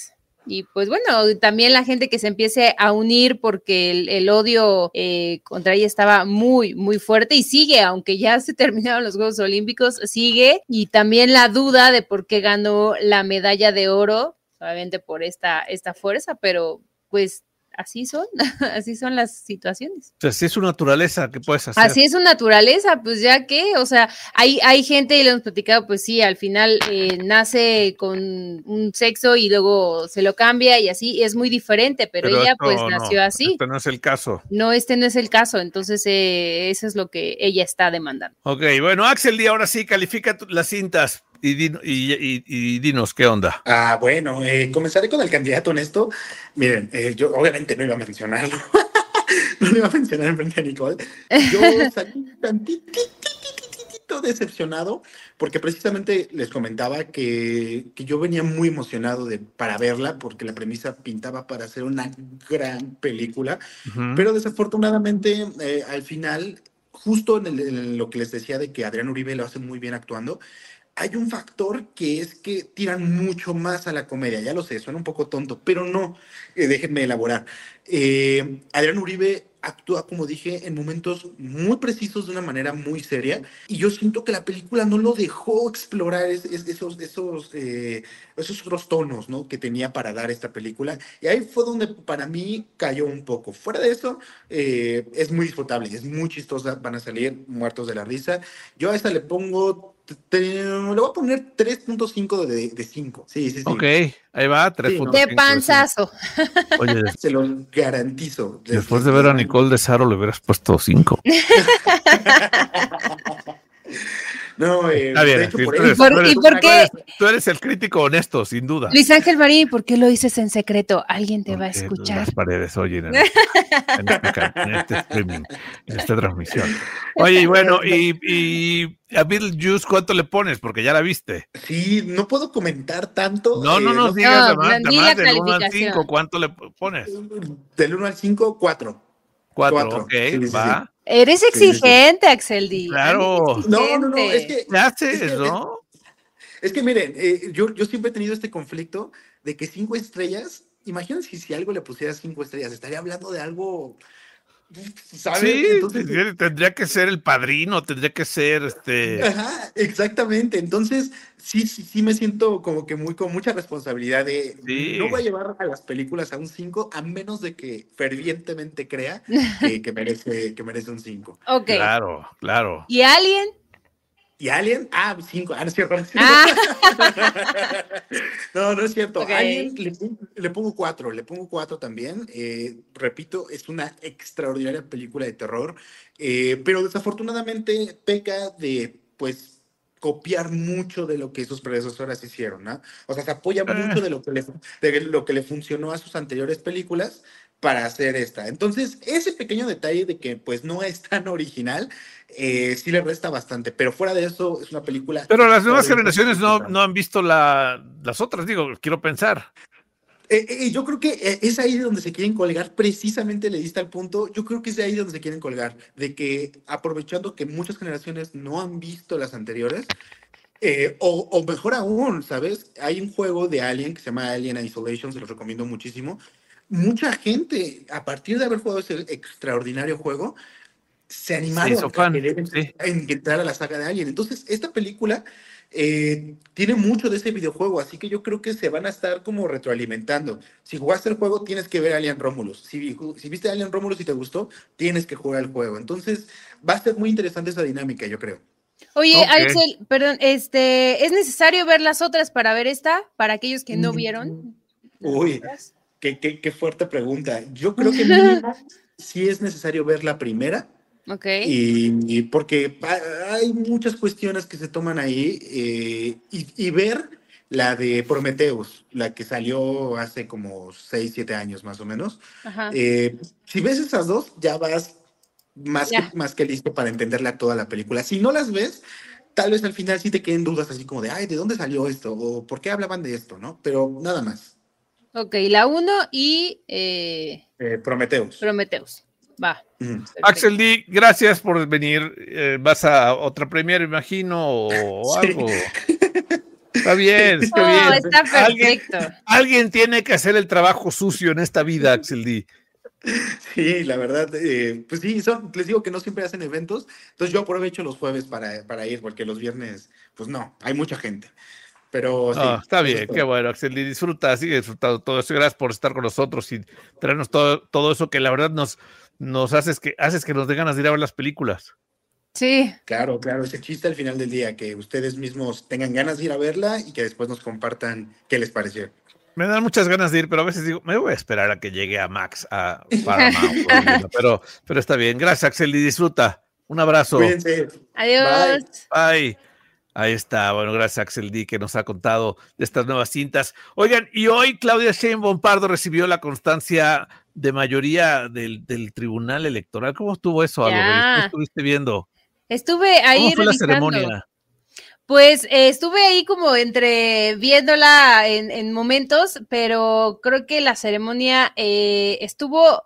Y pues bueno, también la gente que se empiece a unir porque el odio contra ella estaba muy, muy fuerte y sigue, aunque ya se terminaron los Juegos Olímpicos, sigue. Y también la duda de por qué ganó la medalla de oro, obviamente por esta fuerza, pero pues así son las situaciones. O sea, si es su naturaleza, ¿qué puedes hacer? Así es su naturaleza, pues ya que, o sea, hay gente, y lo hemos platicado, pues sí, al final nace con un sexo y luego se lo cambia y así, es muy diferente, pero ella pues nació así. Este no es el caso. No, este no es el caso, entonces eso es lo que ella está demandando. Ok, bueno, Axel, y ahora sí, califica las cintas. Y dinos, ¿qué onda? Bueno, comenzaré con el candidato honesto. Miren, yo obviamente no iba a mencionarlo. No lo iba a mencionar en frente a Nicole. Yo salí tantitito decepcionado porque precisamente les comentaba que yo venía muy emocionado para verla porque la premisa pintaba para hacer una gran película. Pero desafortunadamente al final, justo en lo que les decía de que Adrián Uribe lo hace muy bien actuando, hay un factor que es que tiran mucho más a la comedia. Ya lo sé, suena un poco tonto, pero no, déjenme elaborar. Adrián Uribe actúa, como dije, en momentos muy precisos de una manera muy seria y yo siento que la película no lo dejó explorar esos otros tonos, ¿no?, que tenía para dar esta película, y ahí fue donde para mí cayó un poco. Fuera de eso, es muy disfrutable, es muy chistosa, van a salir muertos de la risa. Yo a esta le pongo... le voy a poner 3.5 de 5. Sí. Ok, ahí va, 3.5. De panzazo. Oye, se lo garantizo. Después de ver a Nicole de Saro le hubieras puesto 5. No, está bien, de hecho, tú eres el crítico honesto, sin duda. Luis Ángel Marín, ¿por qué lo dices en secreto? Alguien te va a escuchar. Las paredes oyen en este streaming, en esta transmisión. Oye, y bueno, y a Beetlejuice, ¿cuánto le pones? Porque ya la viste. Sí, no puedo comentar tanto. No digas además del 1 al 5, ¿cuánto le pones? Del 1 al 5, 4. 4, ok, sí, va. Sí. Eres exigente, Axel D. Claro. No, es que... ¿Qué haces, no? Es que miren, yo siempre he tenido este conflicto de que 5 estrellas, imagínense si algo le pusiera 5 estrellas, estaría hablando de algo, ¿sabes? Sí, entonces, tendría que ser El Padrino, tendría que ser Ajá, exactamente. Entonces, sí me siento como que con mucha responsabilidad de no voy a llevar a las películas a un 5 a menos de que fervientemente crea que merece un 5. Ok. Claro. ¿Y Alien? ¿Y Alien? 5. No es cierto. No es cierto. Okay. Alien le pongo 4. Le pongo 4 también. Repito, es una extraordinaria película de terror. Pero desafortunadamente peca de, pues, copiar mucho de lo que sus predecesoras hicieron, ¿no? O sea, se apoya mucho de lo que le funcionó a sus anteriores películas para hacer esta. Entonces, ese pequeño detalle de que pues no es tan original, sí le resta bastante, pero fuera de eso es una película... Pero las nuevas generaciones no han visto las otras, digo, quiero pensar. Yo creo que es ahí donde se quieren colgar, precisamente le diste al punto, yo creo que es de ahí donde se quieren colgar, de que aprovechando que muchas generaciones no han visto las anteriores, o mejor aún, ¿sabes? Hay un juego de Alien que se llama Alien Isolation, se los recomiendo muchísimo. Mucha gente, a partir de haber jugado ese extraordinario juego, se animaron a querer entrar a la saga de Alien. Entonces, esta película tiene mucho de ese videojuego, así que yo creo que se van a estar como retroalimentando. Si jugaste el juego, tienes que ver Alien Romulus. Si viste Alien Romulus y te gustó, tienes que jugar el juego. Entonces, va a ser muy interesante esa dinámica, yo creo. Oye, Axel, perdón, ¿es necesario ver las otras para ver esta? Para aquellos que no vieron. Uy, qué fuerte pregunta. Yo creo que mínimo sí es necesario ver la primera. Ok. Y porque hay muchas cuestiones que se toman ahí y ver la de Prometheus, la que salió hace como 6, 7 años más o menos. Ajá. Si ves esas dos, ya vas más que listo para entenderle a toda la película. Si no las ves, tal vez al final sí te queden dudas así como de, ay, ¿de dónde salió esto? O ¿por qué hablaban de esto? ¿No? Pero nada más. Ok, la 1 y... Prometheus. Va. Axel D, gracias por venir. ¿Vas a otra premiere, imagino, o algo? Está bien, está bien. Está perfecto. Alguien tiene que hacer el trabajo sucio en esta vida, Axel D. Sí, la verdad, pues sí, les digo que no siempre hacen eventos, entonces yo aprovecho los jueves para ir, porque los viernes, pues no, hay mucha gente. Pero sí, Está eso es bien, qué todo. bueno, Axel D. Disfruta, sigue disfrutando todo eso. Gracias por estar con nosotros y traernos todo eso que la verdad nos haces que nos dé ganas de ir a ver las películas. Sí. Claro, ese chiste al final del día, que ustedes mismos tengan ganas de ir a verla y que después nos compartan qué les pareció. Me dan muchas ganas de ir, pero a veces digo, me voy a esperar a que llegue a Max, a Paramount, pero está bien. Gracias, Axel, y disfruta. Un abrazo. Cuídense. Adiós. Bye. Ahí está. Bueno, gracias, Axel D, que nos ha contado de estas nuevas cintas. Oigan, y hoy Claudia Sheinbaum Pardo recibió la constancia de mayoría del Tribunal Electoral. ¿Cómo estuvo eso, Álvaro? ¿Qué estuviste viendo? Estuve ahí ¿Cómo fue revisando. la ceremonia? Pues estuve ahí como entre viéndola en momentos, pero creo que la ceremonia estuvo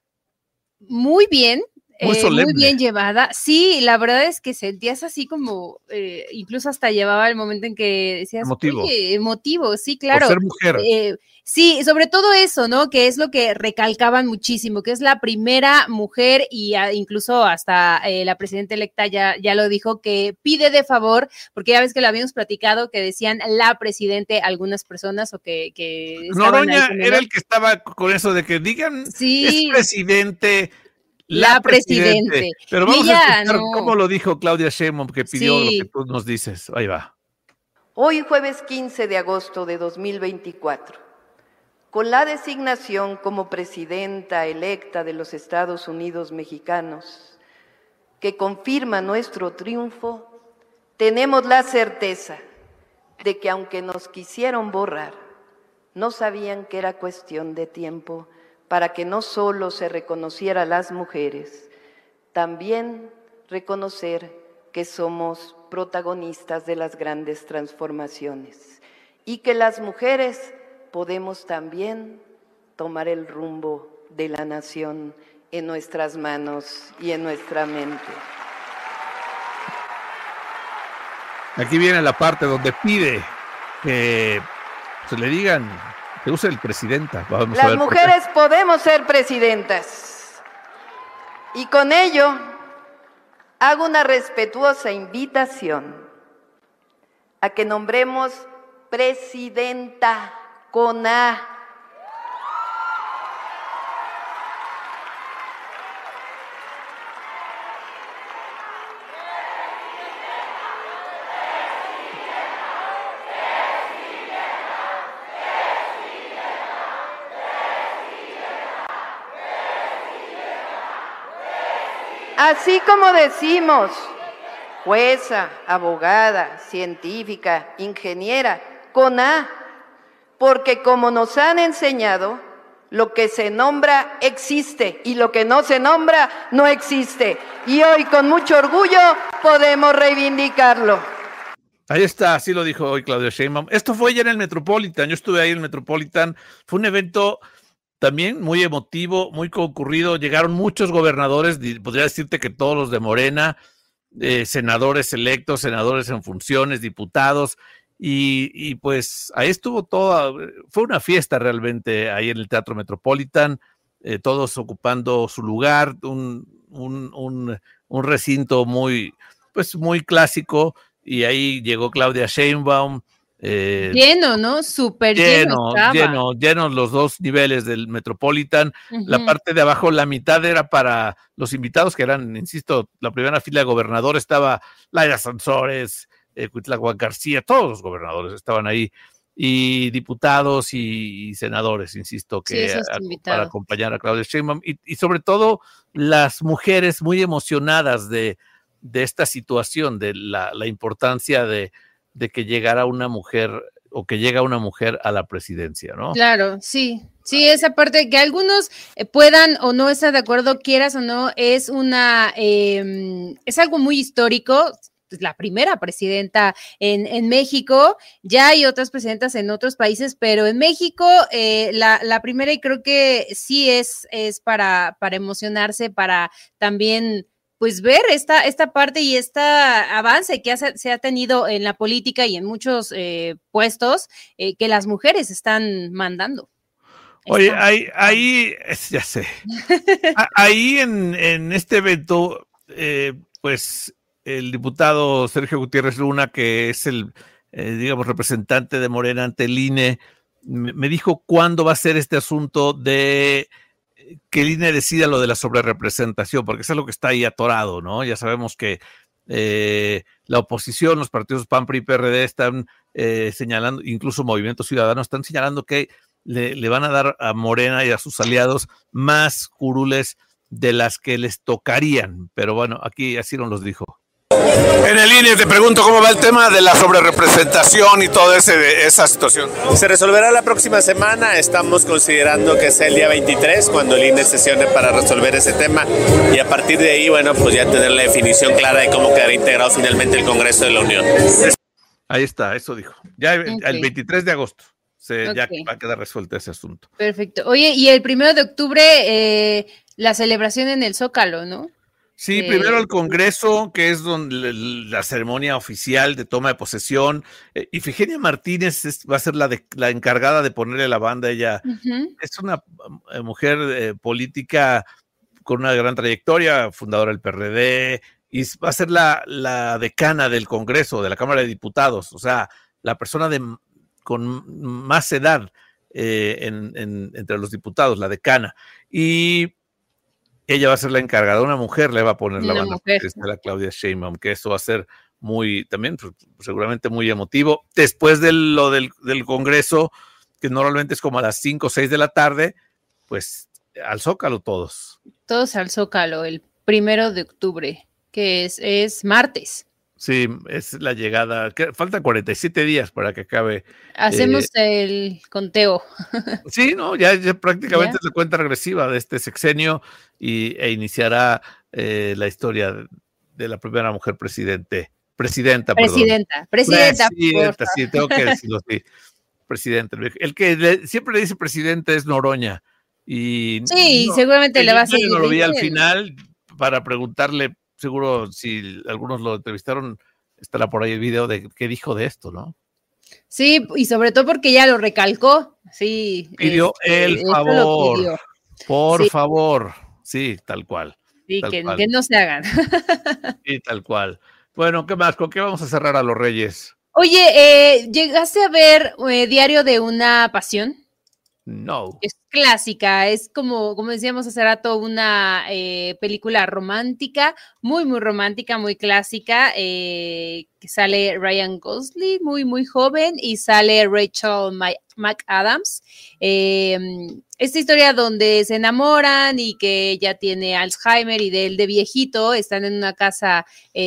muy bien. Muy solemne. Muy bien llevada. Sí, la verdad es que sentías así como, incluso hasta llevaba el momento en que decías, emotivo, sí, claro. Por ser mujer. Sí, sobre todo eso, ¿no? Que es lo que recalcaban muchísimo, que es la primera mujer y incluso hasta la presidenta electa ya lo dijo, que pide de favor, porque ya ves que lo habíamos platicado, que decían la presidente algunas personas o que Noroña era el que estaba con eso de que digan, sí, es presidente. La presidente. Pero vamos a escuchar cómo lo dijo Claudia Sheinbaum, que pidió lo que tú nos dices. Ahí va. Hoy, jueves 15 de agosto de 2024, con la designación como presidenta electa de los Estados Unidos mexicanos, que confirma nuestro triunfo, tenemos la certeza de que aunque nos quisieron borrar, no sabían que era cuestión de tiempo para que no solo se reconociera a las mujeres, también reconocer que somos protagonistas de las grandes transformaciones y que las mujeres podemos también tomar el rumbo de la nación en nuestras manos y en nuestra mente. Aquí viene la parte donde pide que se le digan que use el presidenta. Vamos a Las ver mujeres podemos ser presidentas. Y con ello hago una respetuosa invitación a que nombremos presidenta con A. Así como decimos, jueza, abogada, científica, ingeniera, con A, porque como nos han enseñado, lo que se nombra existe y lo que no se nombra no existe. Y hoy con mucho orgullo podemos reivindicarlo. Ahí está, así lo dijo hoy Claudia Sheinbaum. Esto fue ya en el Metropolitan, yo estuve ahí en el Metropolitan, fue un evento también muy emotivo, muy concurrido, llegaron muchos gobernadores, podría decirte que todos los de Morena, senadores electos, senadores en funciones, diputados, y pues ahí estuvo toda, fue una fiesta realmente ahí en el Teatro Metropolitan, todos ocupando su lugar, un recinto muy clásico, y ahí llegó Claudia Sheinbaum. Lleno, ¿no? Súper lleno los dos niveles del Metropolitan. La parte de abajo, la mitad era para los invitados, que eran, insisto, la primera fila de gobernador estaba Laida Sansores, Cuitláhuac García, todos los gobernadores estaban ahí, y diputados y senadores, insisto, que para acompañar a Claudia Sheinbaum, y sobre todo las mujeres muy emocionadas de esta situación, de la importancia de que llegara una mujer o que llega una mujer a la presidencia, ¿no? Claro, sí, esa parte que algunos puedan o no estar de acuerdo, quieras o no, es es algo muy histórico. La primera presidenta en México, ya hay otras presidentas en otros países, pero en México la primera, y creo que sí es para emocionarse, para también pues ver esta parte y este avance que se ha tenido en la política y en muchos puestos que las mujeres están mandando. Oye, ahí ya sé, ahí en este evento, pues el diputado Sergio Gutiérrez Luna, que es el, digamos, representante de Morena ante el INE, me dijo cuándo va a ser este asunto de que el INE decida lo de la sobrerepresentación, porque es algo que está ahí atorado, ¿no? Ya sabemos que la oposición, los partidos PAN, PRI y PRD están señalando, incluso Movimiento Ciudadano, están señalando que le van a dar a Morena y a sus aliados más curules de las que les tocarían, pero bueno, aquí así nos los dijo. En el INE te pregunto cómo va el tema de la sobrerepresentación y toda esa situación. Se resolverá la próxima semana, estamos considerando que sea el día 23 cuando el INE sesione para resolver ese tema y a partir de ahí, bueno, pues ya tener la definición clara de cómo quedará integrado finalmente el Congreso de la Unión. Ahí está, eso dijo. Ya el 23 de agosto ya va a quedar resuelto ese asunto. Perfecto. Oye, y el 1 de octubre la celebración en el Zócalo, ¿no? Sí, primero el Congreso, que es donde la ceremonia oficial de toma de posesión. Ifigenia Martínez va a ser la encargada de ponerle la banda. Ella es una mujer política con una gran trayectoria, fundadora del PRD, y va a ser la decana del Congreso, de la Cámara de Diputados, o sea, la persona con más edad entre los diputados, la decana. Y ella va a ser la encargada, una mujer le va a poner la banda, la Claudia Sheinbaum, que eso va a ser también pues, seguramente muy emotivo. Después de lo del Congreso, que normalmente es como a las 5 o 6 de la tarde, pues al Zócalo todos. Todos al Zócalo, el 1 de octubre, que es martes. Sí, es la llegada. Faltan 47 días para que acabe. Hacemos el conteo. Sí, no, ya prácticamente es la cuenta regresiva de este sexenio e iniciará la historia de la primera mujer presidenta. Presidenta, sí, tengo que decirlo así. Presidenta. El que siempre le dice presidente es Noroña. Y sí, seguramente le va a seguir. Yo no lo vi al final para preguntarle. Seguro si algunos lo entrevistaron, estará por ahí el video de qué dijo de esto, ¿no? Sí, y sobre todo porque ya lo recalcó. Sí. Pidió el favor. Por favor. Sí, tal cual. Sí, que no se hagan. Sí, tal cual. Bueno, ¿qué más? ¿Con qué vamos a cerrar a los Reyes? Oye, ¿llegaste a ver Diario de una Pasión? No. Es clásica, es como decíamos hace rato, una película romántica, muy, muy romántica, muy clásica, que sale Ryan Gosling, muy, muy joven, y sale Rachel McAdams. Esta historia donde se enamoran y que ella tiene Alzheimer y de él de viejito, están en una casa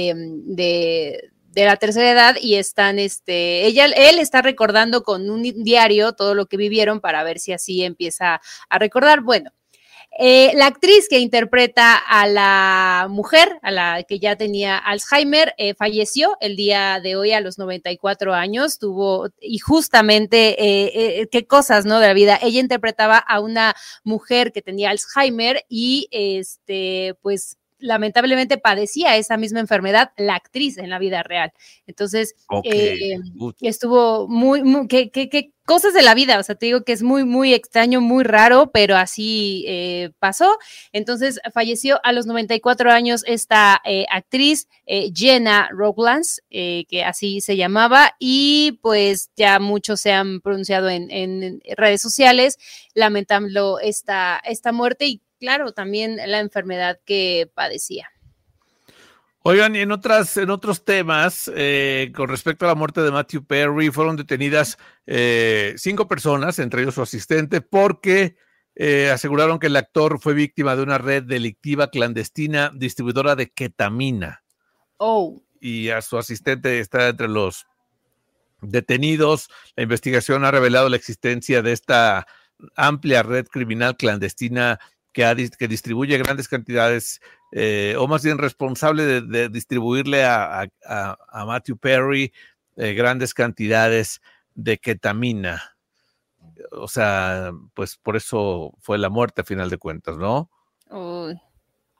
de la tercera edad y están, él está recordando con un diario todo lo que vivieron para ver si así empieza a recordar. Bueno, la actriz que interpreta a la mujer, a la que ya tenía Alzheimer, falleció el día de hoy a los 94 años, y justamente, qué cosas, ¿no? De la vida. Ella interpretaba a una mujer que tenía Alzheimer y, pues, lamentablemente padecía esa misma enfermedad la actriz en la vida real. Entonces, estuvo muy qué cosas de la vida, o sea, te digo que es muy, muy extraño, muy raro, pero así pasó. Entonces, falleció a los 94 años esta actriz, Jenna Rowlands, que así se llamaba, y pues ya muchos se han pronunciado en redes sociales lamentando esta muerte y claro, también la enfermedad que padecía. Oigan, y en otros temas, con respecto a la muerte de Matthew Perry, fueron detenidas 5 personas, entre ellos su asistente, porque aseguraron que el actor fue víctima de una red delictiva clandestina distribuidora de ketamina. Oh. Y a su asistente está entre los detenidos. La investigación ha revelado la existencia de esta amplia red criminal clandestina que distribuye grandes cantidades, o más bien responsable de distribuirle a Matthew Perry grandes cantidades de ketamina. O sea, pues por eso fue la muerte a final de cuentas, ¿no? Uy.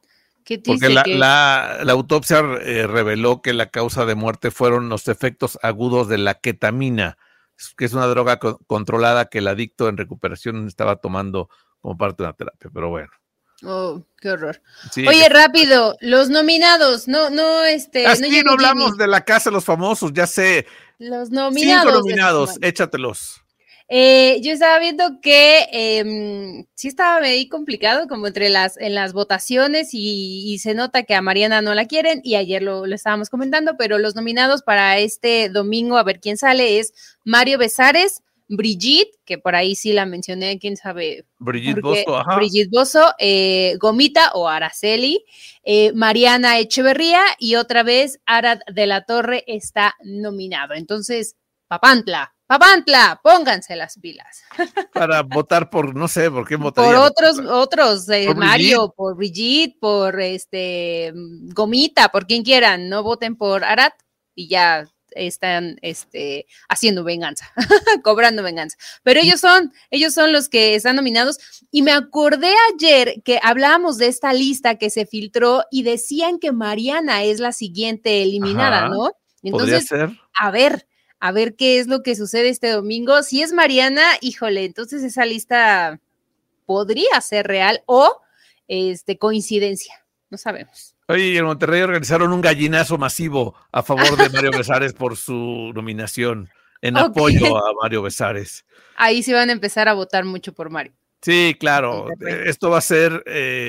¿Qué Porque dice? la autopsia reveló que la causa de muerte fueron los efectos agudos de la ketamina, que es una droga controlada que el adicto en recuperación estaba tomando como parte de una terapia, pero bueno. Oh, qué horror. Sí, Oye, rápido, los nominados, no hablamos de la Casa de los Famosos, ya sé. Los nominados. 5 nominados, échatelos. Yo estaba viendo que sí estaba medio complicado como en las votaciones y se nota que a Mariana no la quieren y ayer lo estábamos comentando, pero los nominados para este domingo, a ver quién sale, es Mario Besares, Brigitte, que por ahí sí la mencioné, quién sabe. Brigitte Bosco, ajá. Brigitte Bosco, Gomita o Araceli, Mariana Echeverría y otra vez Arad de la Torre está nominado. Entonces, Papantla, pónganse las pilas. Para votar por, no sé, ¿por qué votaría? Por otros, ¿Por Mario, por Brigitte, por Gomita, por quien quieran, no voten por Arad y ya están haciendo venganza, cobrando venganza. Pero ellos son los que están nominados y me acordé ayer que hablábamos de esta lista que se filtró y decían que Mariana es la siguiente eliminada, ajá, ¿no? Entonces, ser. a ver qué es lo que sucede este domingo. Si es Mariana, híjole, entonces esa lista podría ser real o coincidencia, no sabemos. Oye, en Monterrey organizaron un gallinazo masivo a favor de Mario Besares por su nominación, en apoyo a Mario Besares. Ahí sí van a empezar a votar mucho por Mario. Sí, claro. Esto va a ser,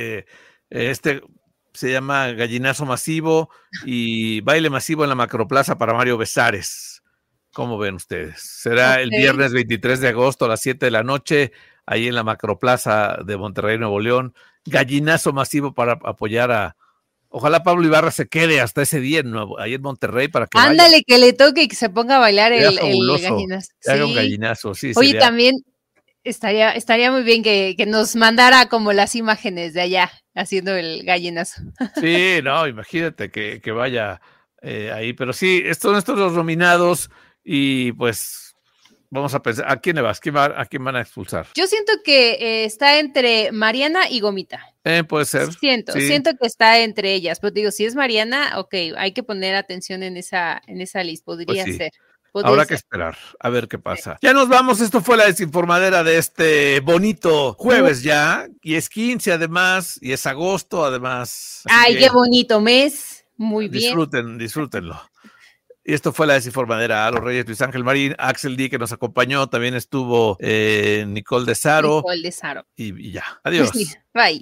se llama gallinazo masivo y baile masivo en la Macroplaza para Mario Besares. ¿Cómo ven ustedes? Será el viernes 23 de agosto a las 7 de la noche, ahí en la Macroplaza de Monterrey, Nuevo León. Gallinazo masivo para apoyar a... Ojalá Pablo Ibarra se quede hasta ese día ahí en Monterrey para que ándale, vaya. Que le toque y que se ponga a bailar el gallinazo. Sí. Haga un gallinazo, sí. Oye, también estaría muy bien que nos mandara como las imágenes de allá haciendo el gallinazo. Sí, no, imagínate que vaya ahí. Pero sí, estos son los nominados y pues... Vamos a pensar, ¿a quién le vas? ¿A quién van a expulsar? Yo siento que está entre Mariana y Gomita. Puede ser. Siento que está entre ellas, pero digo, si es Mariana, ok, hay que poner atención en esa lista, podría ser. Habrá que esperar, a ver qué pasa. Sí. Ya nos vamos, esto fue la desinformadera de este bonito jueves ya, y es 15 además, y es agosto además. Ay, qué bonito mes, muy bien. Disfrútenlo. Y esto fue la desinformadera. A los Reyes, Luis Ángel Marín, Axel D, que nos acompañó. También estuvo Nicole de Saro. Y ya. Adiós. Sí, bye.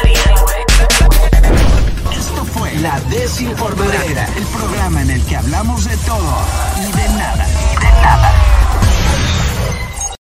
Esto fue la desinformadera, el programa en el que hablamos de todo y de nada.